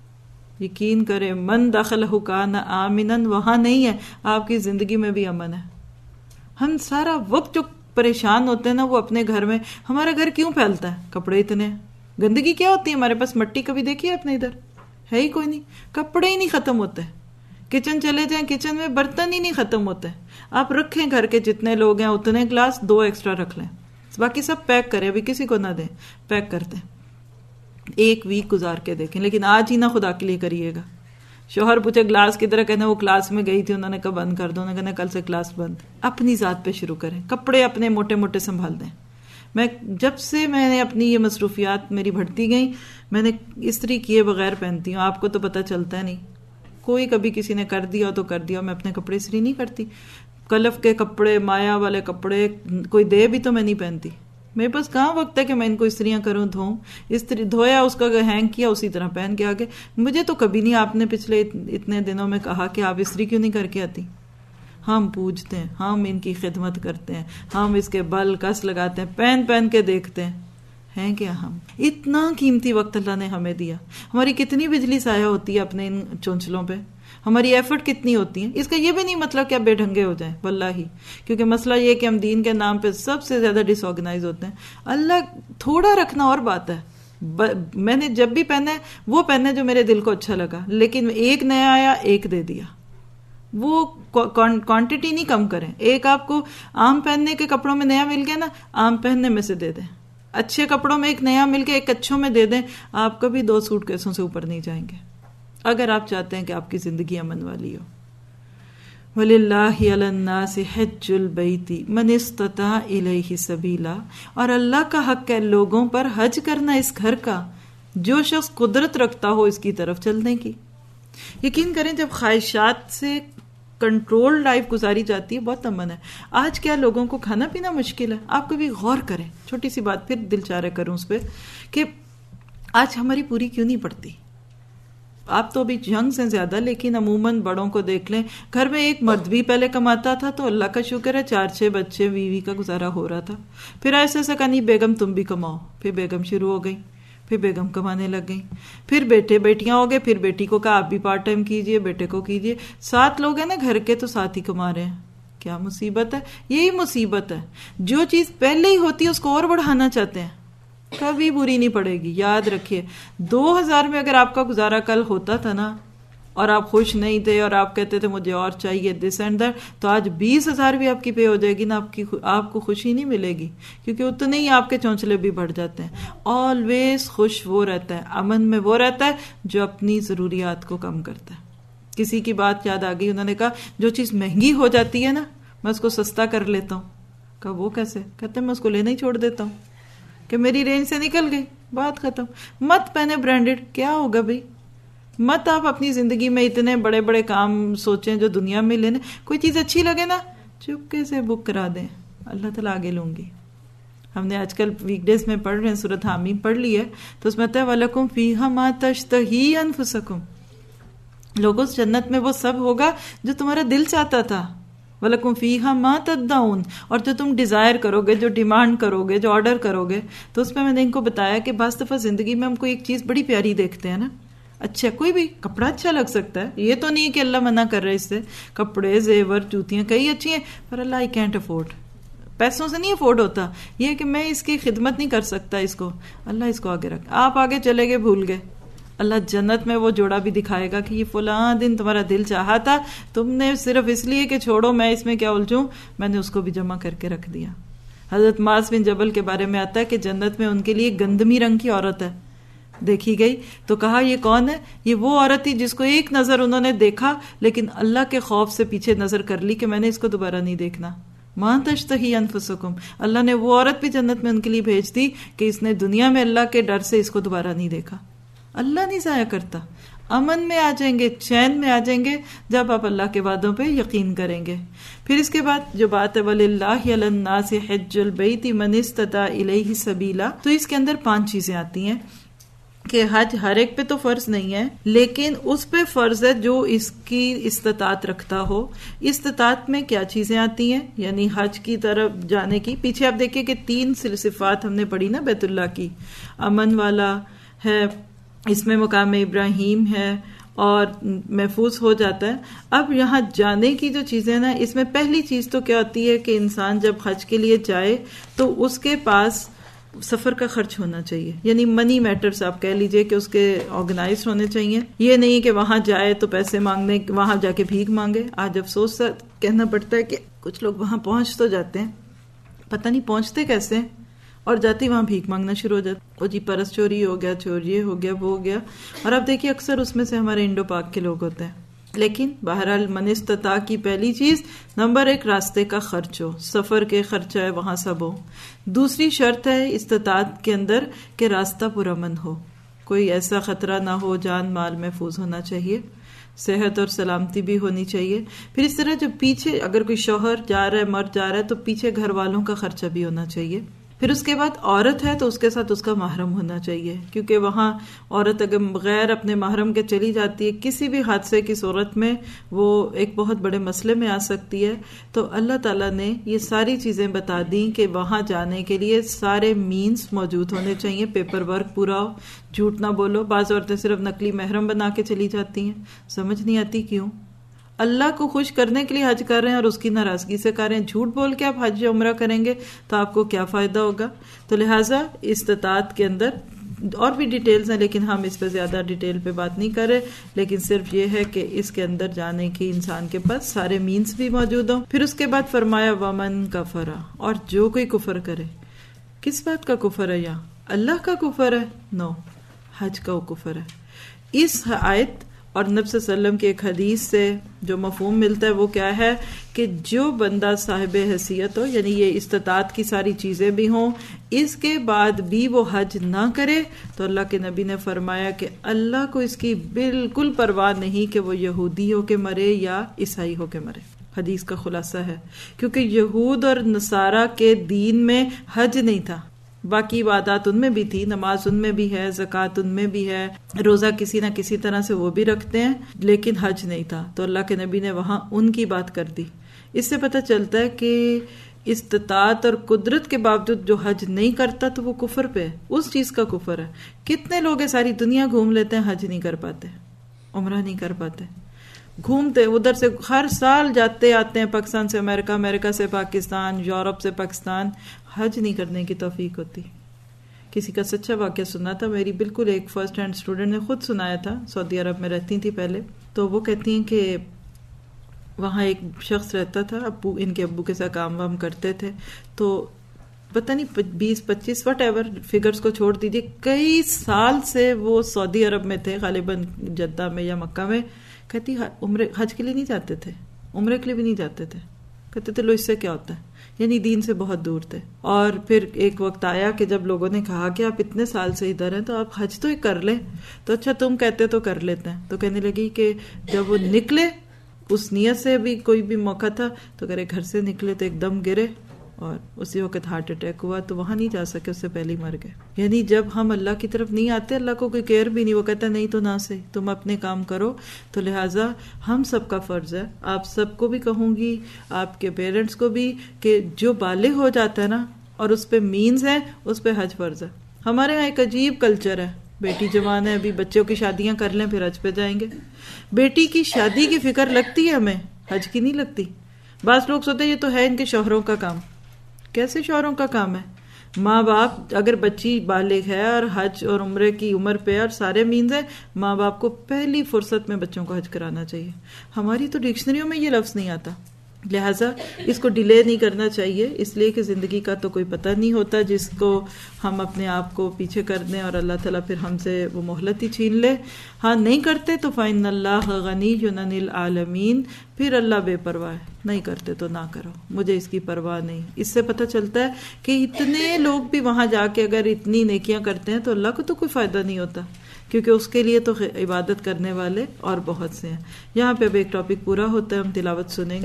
یقین کرے من دخلہ کان آمنا، وہاں نہیں ہے آپ کی زندگی میں بھی امن ہے. ہم سارا وقت جو پریشان ہوتے ہیں نا وہ اپنے گھر میں. ہمارا گھر کیوں پھیلتا ہے؟ کپڑے اتنے ہیں. گندگی کیا ہوتی ہے ہمارے پاس؟ مٹی کبھی دیکھی ہے اپنے ادھر؟ ہے ہی کوئی نہیں. کپڑے ہی نہیں ختم ہوتے. کچن چلے جائیں، کچن میں برتن ہی نہیں ختم ہوتے. آپ رکھیں گھر کے جتنے لوگ ہیں اتنے گلاس دو ایکسٹرا رکھ لیں، باقی سب پیک کریں، ابھی کسی کو نہ دیں، پیک کرتے ہیں. ایک ویک گزار کے دیکھیں، لیکن آج ہی نہ خدا کے لیے کریے گا. شوہر پوچھے گلاس کدھر ہے، کہنا وہ کلاس میں گئی تھی، انہوں نے کہا بند کر دو، انہوں نے کہنا کل سے کلاس بند. اپنی ذات پہ شروع کریں، کپڑے اپنے موٹے موٹے سنبھال دیں. میں جب سے میں نے اپنی یہ مصروفیات میری بڑھتی گئیں، میں نے استری کیے بغیر پہنتی ہوں. آپ کو تو پتہ چلتا ہے نہیں، کوئی کبھی کسی نے کر دیا تو کر دیا. میں اپنے کپڑے استری نہیں کرتی. کلف کے کپڑے، مایا والے کپڑے کوئی دے بھی تو میں نہیں پہنتی. میرے پاس کہاں وقت ہے کہ میں ان کو استریاں کروں، دھوؤں. استری دھویا، اس کا ہینگ کیا، اسی طرح پہن کے آگے. مجھے تو کبھی نہیں آپ نے پچھلے اتنے دنوں میں کہا کہ آپ استری کیوں نہیں کر کے آتی. ہم پوجتے ہیں، ہم ان کی خدمت کرتے ہیں، ہم اس کے بل کس لگاتے ہیں، پہن پہن کے دیکھتے ہیں. ہیں کیا ہم؟ اتنا قیمتی وقت اللہ نے ہمیں دیا. ہماری کتنی بجلی ضائع ہوتی ہے اپنے ان چونچلوں پہ، ہماری ایفرٹ کتنی ہوتی ہے. اس کا یہ بھی نہیں مطلب کہ آپ بے ڈھنگے ہو جائیں، واللہ، کیونکہ مسئلہ یہ کہ ہم دین کے نام پہ سب سے زیادہ ڈس آرگنائز ہوتے ہیں. اللہ تھوڑا رکھنا اور بات ہے. میں نے جب بھی پہنا ہے وہ پہنے جو میرے دل کو اچھا لگا، لیکن ایک نیا آیا ایک دے دیا. وہ کوانٹٹی نہیں کم کریں. ایک آپ کو عام پہننے کے کپڑوں میں نیا مل گیا نا، عام پہننے میں سے دے دیں. اچھے کپڑوں میں ایک نیا مل کے ایک اچھوں میں دے دیں. آپ کبھی دو سوٹ کیسوں سے اوپر نہیں جائیں گے اگر آپ چاہتے ہیں کہ آپ کی زندگی امن والی ہو. وَلِلَّهِ عَلَى النَّاسِ حِجُّ الْبَيْتِ مَنِ اسْتَطَاعَ إِلَيْهِ سَبِيلًا، اور اللہ کا حق ہے لوگوں پر حج کرنا اس گھر کا جو شخص قدرت رکھتا ہو اس کی طرف چلنے کی. یقین کریں جب خواہشات سے کنٹرول لائف گزاری جاتی ہے بہت امن ہے. آج کیا لوگوں کو کھانا پینا مشکل ہے. آپ کبھی غور کریں، چھوٹی سی بات پھر دل چارہ کروں اس پہ، کہ آج ہماری پوری کیوں نہیں پڑتی. آپ تو ابھی جنگ سے زیادہ، لیکن عموماً بڑوں کو دیکھ لیں، گھر میں ایک مرد بھی پہلے کماتا تھا تو اللہ کا شکر ہے چار چھ بچے بیوی کا گزارا ہو رہا تھا. پھر ایسے ایسا کہا نہیں بیگم تم بھی کماؤ، پھر بیگم شروع ہو گئی، پھر بیگم کمانے لگ گئی، پھر بیٹے بیٹیاں ہو گئے، پھر بیٹی کو کہا آپ بھی پارٹ ٹائم کیجئے، بیٹے کو کیجئے. سات لوگ ہیں نا گھر کے تو ساتھ ہی کما رہے ہیں. کیا مصیبت ہے. یہی مصیبت ہے، جو چیز پہلے ہی ہوتی ہے اس کو اور بڑھانا چاہتے ہیں. کبھی بری نہیں پڑے گی. یاد رکھیے دو ہزار میں اگر آپ کا گزارا کل ہوتا تھا نا اور آپ خوش نہیں تھے اور آپ کہتے تھے مجھے اور چاہیے دس اینڈ دیٹ، تو آج بیس ہزار بھی آپ کی پے ہو جائے گی نا، آپ کی آپ کو خوشی نہیں ملے گی، کیونکہ اتنے ہی آپ کے چونچلے بھی بڑھ جاتے ہیں. آلویز خوش وہ رہتا ہے، امن میں وہ رہتا ہے جو اپنی ضروریات کو کم کرتا ہے. کسی کی بات یاد آ گئی، انہوں نے کہا جو چیز مہنگی ہو جاتی ہے نا میں اس کو سستا کر لیتا ہوں. کہا وہ کیسے؟ کہتے ہیں میں اس کو لینا ہی چھوڑ دیتا ہوں کہ میری رینج سے نکل گئی، بات ختم. مت پہنے برانڈیڈ، کیا ہوگا بھائی. مت آپ اپنی زندگی میں اتنے بڑے بڑے کام سوچیں جو دنیا میں لینے. کوئی چیز اچھی لگے نا چپکے سے بک کرا دیں، اللہ تعالیٰ آگے لوں گی. ہم نے آج کل ویک ڈیز میں پڑھ رہے ہیں سورۃ حامیم پڑھ لی ہے، تو اس میں آتا ہے وَلَكُمْ فِيهَا مَا تَشْتَهِي أَنفُسُكُمْ، لوگوں جنت میں وہ سب ہوگا جو تمہارا دل چاہتا تھا. وَلَكُمْ فِيهَا مَا تَدَّعُونَ، اور جو تم ڈیزائر کرو گے، جو ڈیمانڈ کرو گے، جو آرڈر کرو گے. تو اس میں میں نے ان کو بتایا کہ بعض دفعہ زندگی میں ہم کو ایک چیز بڑی پیاری دیکھتے ہیں نا، اچھا کوئی بھی کپڑا اچھا لگ سکتا ہے، یہ تو نہیں کہ اللہ منع کر رہے اس سے. کپڑے، زیور، جوتیاں کئی اچھی ہیں، پر اللہ آئی کینٹ افورڈ، پیسوں سے نہیں افورڈ ہوتا. یہ کہ میں اس کی خدمت نہیں کر سکتا، اس کو اللہ اس کو آگے رکھ. آپ آگے چلے گئے، بھول گئے. اللہ جنت میں وہ جوڑا بھی دکھائے گا کہ یہ فلاں دن تمہارا دل چاہا تھا، تم نے صرف اس لیے کہ چھوڑو میں اس میں کیا الجھوں، میں نے اس کو بھی جمع کر کے رکھ دیا. حضرت معاذ بن جبل کے بارے میں آتا ہے کہ جنت میں ان کے لیے گندمی رنگ کی عورت ہے. دیکھی گئی تو کہا یہ کون ہے؟ یہ وہ عورت تھی جس کو ایک نظر انہوں نے دیکھا لیکن اللہ کے خوف سے پیچھے نظر کر لی کہ میں نے اس کو دوبارہ نہیں دیکھنا. مَا تَشْتَهِي أَنفُسُكُمْ، اللہ نے وہ عورت بھی جنت میں ان کے لیے بھیج دی کہ اس نے دنیا میں اللہ کے ڈر سے اس کو دوبارہ نہیں دیکھا. اللہ نہیں ضائع کرتا. امن میں آ جائیں گے، چین میں آ جائیں گے جب آپ اللہ کے وعدوں پہ یقین کریں گے. پھر اس کے بعد جو بات ہے وَلِلَّهِ عَلَى النَّاسِ حِجُّ الْبَيْتِ مَنِ اسْتَطَاعَ إِلَيْهِ سَبِيلًا، تو اس کے اندر پانچ چیزیں آتی ہیں. کہ حج ہر ایک پہ تو فرض نہیں ہے، لیکن اس پہ فرض ہے جو اس کی استطاعت رکھتا ہو۔ استطاعت میں کیا چیزیں آتی ہیں؟ یعنی حج کی طرف جانے کی، پیچھے آپ دیکھیں کہ تین صفات ہم نے پڑھی نا بیت اللہ کی، امن والا ہے، اس میں مقام ابراہیم ہے اور محفوظ ہو جاتا ہے۔ اب یہاں جانے کی جو چیزیں نا، اس میں پہلی چیز تو کیا ہوتی ہے کہ انسان جب حج کے لیے جائے تو اس کے پاس سفر کا خرچ ہونا چاہیے، یعنی منی میٹرز آپ کہہ لیجئے کہ اس کے آرگنائز ہونے چاہیے۔ یہ نہیں کہ وہاں جائے تو پیسے مانگنے، وہاں جا کے بھیک مانگے۔ آج افسوس سے کہنا پڑتا ہے کہ کچھ لوگ وہاں پہنچ تو جاتے ہیں، پتہ نہیں پہنچتے کیسے ہیں، اور جاتے ہی وہاں بھیک مانگنا شروع ہو جاتا، وہ جی پرس چوری ہو گیا، چوری ہو گیا، وہ ہو گیا۔ اور آپ دیکھیے اکثر اس میں سے ہمارے انڈو پاک کے لوگ ہوتے ہیں۔ لیکن بہرحال من استطاع کی پہلی چیز نمبر ایک راستے کا خرچ ہو، سفر کے خرچہ ہے وہاں سب ہو۔ دوسری شرط ہے استطاعت کے اندر کہ راستہ پرامن ہو، کوئی ایسا خطرہ نہ ہو، جان مال محفوظ ہونا چاہیے، صحت اور سلامتی بھی ہونی چاہیے۔ پھر اس طرح جو پیچھے اگر کوئی شوہر جا رہا ہے، مرد جا رہا ہے، تو پیچھے گھر والوں کا خرچہ بھی ہونا چاہیے۔ پھر اس کے بعد عورت ہے تو اس کے ساتھ اس کا محرم ہونا چاہیے، کیونکہ وہاں عورت اگر بغیر اپنے محرم کے چلی جاتی ہے کسی بھی حادثے کی صورت میں وہ ایک بہت بڑے مسئلے میں آ سکتی ہے۔ تو اللہ تعالیٰ نے یہ ساری چیزیں بتا دیں کہ وہاں جانے کے لیے سارے مینز موجود ہونے چاہیے، پیپر ورک پورا ہو، جھوٹ نہ بولو۔ بعض عورتیں صرف نقلی محرم بنا کے چلی جاتی ہیں، سمجھ نہیں آتی کیوں؟ اللہ کو خوش کرنے کے لیے حج کر رہے ہیں اور اس کی ناراضگی سے کر رہے ہیں۔ جھوٹ بول کے آپ حج عمرہ کریں گے تو آپ کو کیا فائدہ ہوگا؟ تو لہٰذا استطاعت کے اندر اور بھی ڈیٹیلز ہیں، لیکن ہم اس پہ زیادہ ڈیٹیل پہ بات نہیں کر رہے، لیکن صرف یہ ہے کہ اس کے اندر جانے کی انسان کے پاس سارے مینز بھی موجود ہوں۔ پھر اس کے بعد فرمایا ومن کفر، اور جو کوئی کفر کرے۔ کس بات کا کفر ہے یہاں؟ اللہ کا کفر ہے؟ نو، حج کا کفر ہے۔ اس آیت اور نبی صلی اللہ علیہ وسلم کی ایک حدیث سے جو مفہوم ملتا ہے وہ کیا ہے کہ جو بندہ صاحب حیثیت ہو، یعنی یہ استطاعت کی ساری چیزیں بھی ہوں، اس کے بعد بھی وہ حج نہ کرے، تو اللہ کے نبی نے فرمایا کہ اللہ کو اس کی بالکل پرواہ نہیں کہ وہ یہودی ہو کے مرے یا عیسائی ہو کے مرے۔ حدیث کا خلاصہ ہے، کیونکہ یہود اور نصارہ کے دین میں حج نہیں تھا، باقی عبادات ان میں بھی تھی، نماز ان میں بھی ہے، زکوٰۃ ان میں بھی ہے، روزہ کسی نہ کسی طرح سے وہ بھی رکھتے ہیں، لیکن حج نہیں تھا۔ تو اللہ کے نبی نے وہاں ان کی بات کر دی۔ اس سے پتہ چلتا ہے کہ استطاعت اور قدرت کے باوجود جو حج نہیں کرتا تو وہ کفر پہ ہے، اس چیز کا کفر ہے۔ کتنے لوگ ساری دنیا گھوم لیتے ہیں، حج نہیں کر پاتے، عمرہ نہیں کر پاتے، گھومتے ادھر سے ہر سال جاتے آتے ہیں، پاکستان سے امریکہ، امریکہ سے پاکستان، یورپ سے پاکستان، حج نہیں کرنے کی توفیق ہوتی۔ کسی کا سچا واقعہ سنا تھا، میری بالکل ایک فرسٹ ہینڈ اسٹوڈنٹ نے خود سنایا تھا، سعودی عرب میں رہتی تھی پہلے، تو وہ کہتی ہیں کہ وہاں ایک شخص رہتا تھا، ابو ان کے ابو کے ساتھ کام وام کرتے تھے، تو پتہ نہیں بیس پچیس وٹ ایور فگرز کو چھوڑ دیجیے، کئی سال سے وہ سعودی عرب میں تھے، غالباً جدہ میں یا مکہ میں۔ کہتی عمرے حج کے لیے نہیں جاتے تھے، عمرے کے لیے بھی نہیں جاتے تھے، کہتے تھے لو اس سے کیا ہوتا ہے، یعنی دین سے بہت دور تھے۔ اور پھر ایک وقت آیا کہ جب لوگوں نے کہا کہ آپ اتنے سال سے ادھر ہیں تو آپ حج تو ہی کر لیں، تو اچھا تم کہتے تو کر لیتے ہیں۔ تو کہنے لگی کہ جب وہ نکلے، اس نیت سے بھی کوئی بھی موقع تھا تو کرے گھر سے نکلے تو ایک دم گرے اور اسی وقت ہارٹ اٹیک ہوا، تو وہاں نہیں جا سکے، اس سے پہلے ہی مر گئے۔ یعنی جب ہم اللہ کی طرف نہیں آتے، اللہ کو کوئی کیئر بھی نہیں، وہ کہتا نہیں تو نہ سے تم اپنے کام کرو۔ تو لہٰذا ہم سب کا فرض ہے، آپ سب کو بھی کہوں گی، آپ کے پیرنٹس کو بھی، کہ جو بالغ ہو جاتا ہے نا اور اس پہ مینز ہے، اس پہ حج فرض ہے۔ ہمارے یہاں ایک عجیب کلچر ہے، بیٹی جوان ہے، ابھی بچوں کی شادیاں کر لیں پھر حج پہ جائیں گے۔ بیٹی کی شادی کی فکر لگتی ہے ہمیں، حج کی نہیں لگتی۔ بعض لوگ سوچتے ہیں یہ تو ہے ان کے شوہروں کا کام۔ کیسے شوہروں کا کام ہے؟ ماں باپ، اگر بچی بالغ ہے اور حج اور عمرے کی عمر پہ اور سارے مینز ہیں، ماں باپ کو پہلی فرصت میں بچوں کو حج کرانا چاہیے۔ ہماری تو ڈکشنریوں میں یہ لفظ نہیں آتا، لہٰذا اس کو ڈیلے نہیں کرنا چاہیے، اس لیے کہ زندگی کا تو کوئی پتہ نہیں ہوتا جس کو ہم اپنے آپ کو پیچھے کر دیں اور اللہ تعالیٰ پھر ہم سے وہ مہلت ہی چھین لے۔ ہاں نہیں کرتے تو فَإِنَّ اللَّهَ غَنِيٌّ عَنِ الْعَالَمِينَ، پھر اللہ بے پرواہ ہے، نہیں کرتے تو نہ کرو، مجھے اس کی پرواہ نہیں۔ اس سے پتہ چلتا ہے کہ اتنے لوگ بھی وہاں جا کے اگر اتنی نیکیاں کرتے ہیں تو اللہ کو تو کوئی فائدہ نہیں ہوتا، کیونکہ اس کے لیے تو عبادت کرنے والے اور بہت سے ہیں۔ یہاں پہ اب ایک ٹاپک پورا ہوتا ہے، ہم تلاوت سنیں گے۔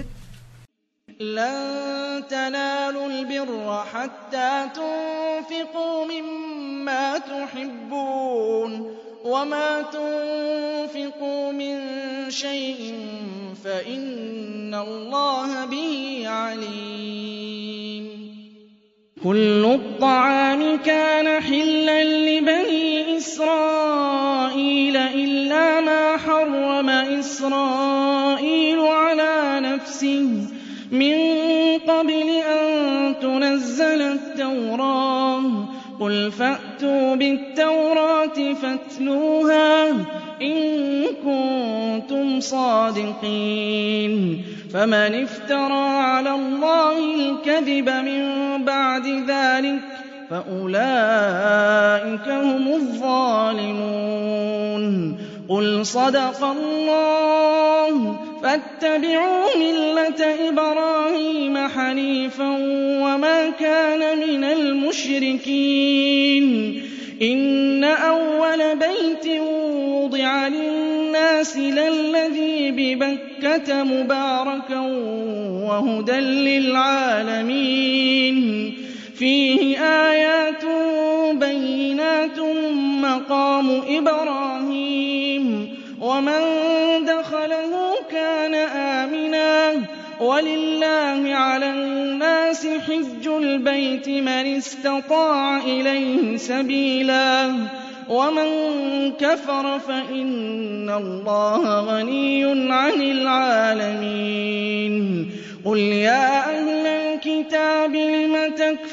لن تنالوا البر حتى تنفقوا مما تحبون وَمَا تُنفِقُوا مِن شَيْءٍ فَإِنَّ اللَّهَ بِهِ عَلِيمٌ. كُلُّ الطَّعَامِ كَانَ حِلًّا لِّبَنِي إِسْرَائِيلَ إِلَّا مَا حَرَّمَ إِسْرَائِيلُ عَلَىٰ نَفْسِهِ مِن قَبْلِ أَن تُنَزَّلَ التَّوْرَاةُ ۗ قُلْ فَأْتُوا بِالتَّوْرَاةِ فَاتْلُوهَا إِن كُنتُمْ صَادِقِينَ. فَمَنِ افْتَرَىٰ عَلَى اللَّهِ الْكَذِبَ مِن بَعْدِ ذَٰلِكَ فَأُولَٰئِكَ هُمُ الظَّالِمُونَ. قُلْ صَدَقَ اللَّهُ فَاتَّبِعُوا مِلَّةَ إِبْرَاهِيمَ حَنِيفًا وَمَا كَانَ مِنَ الْمُشْرِكِينَ. إِنَّ أَوَّلَ بَيْتٍ وُضِعَ لِلنَّاسِ لَلَّذِي بِبَكَّةَ مُبَارَكًا وَهُدًى لِّلْعَالَمِينَ. فِيهِ آيَاتٌ بَيِّنَاتٌ مَّقَامُ إِبْرَاهِيمَ وَمَن دَخَلَهُ كَانَ آمِنًا. وَلِلَّهِ عَلَى النَّاسِ حِجُّ الْبَيْتِ مَنِ اسْتَطَاعَ إِلَيْهِ سَبِيلًا ۚ وَمَن كَفَرَ فَإِنَّ اللَّهَ غَنِيٌّ عَنِ الْعَالَمِينَ. قُلْ يَا أَهْلَ الْكِتَابِ لِمَ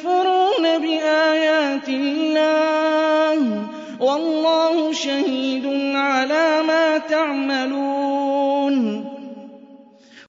تَكْفُرُونَ بِآيَاتِ اللَّهِ وَاللَّهُ شَهِيدٌ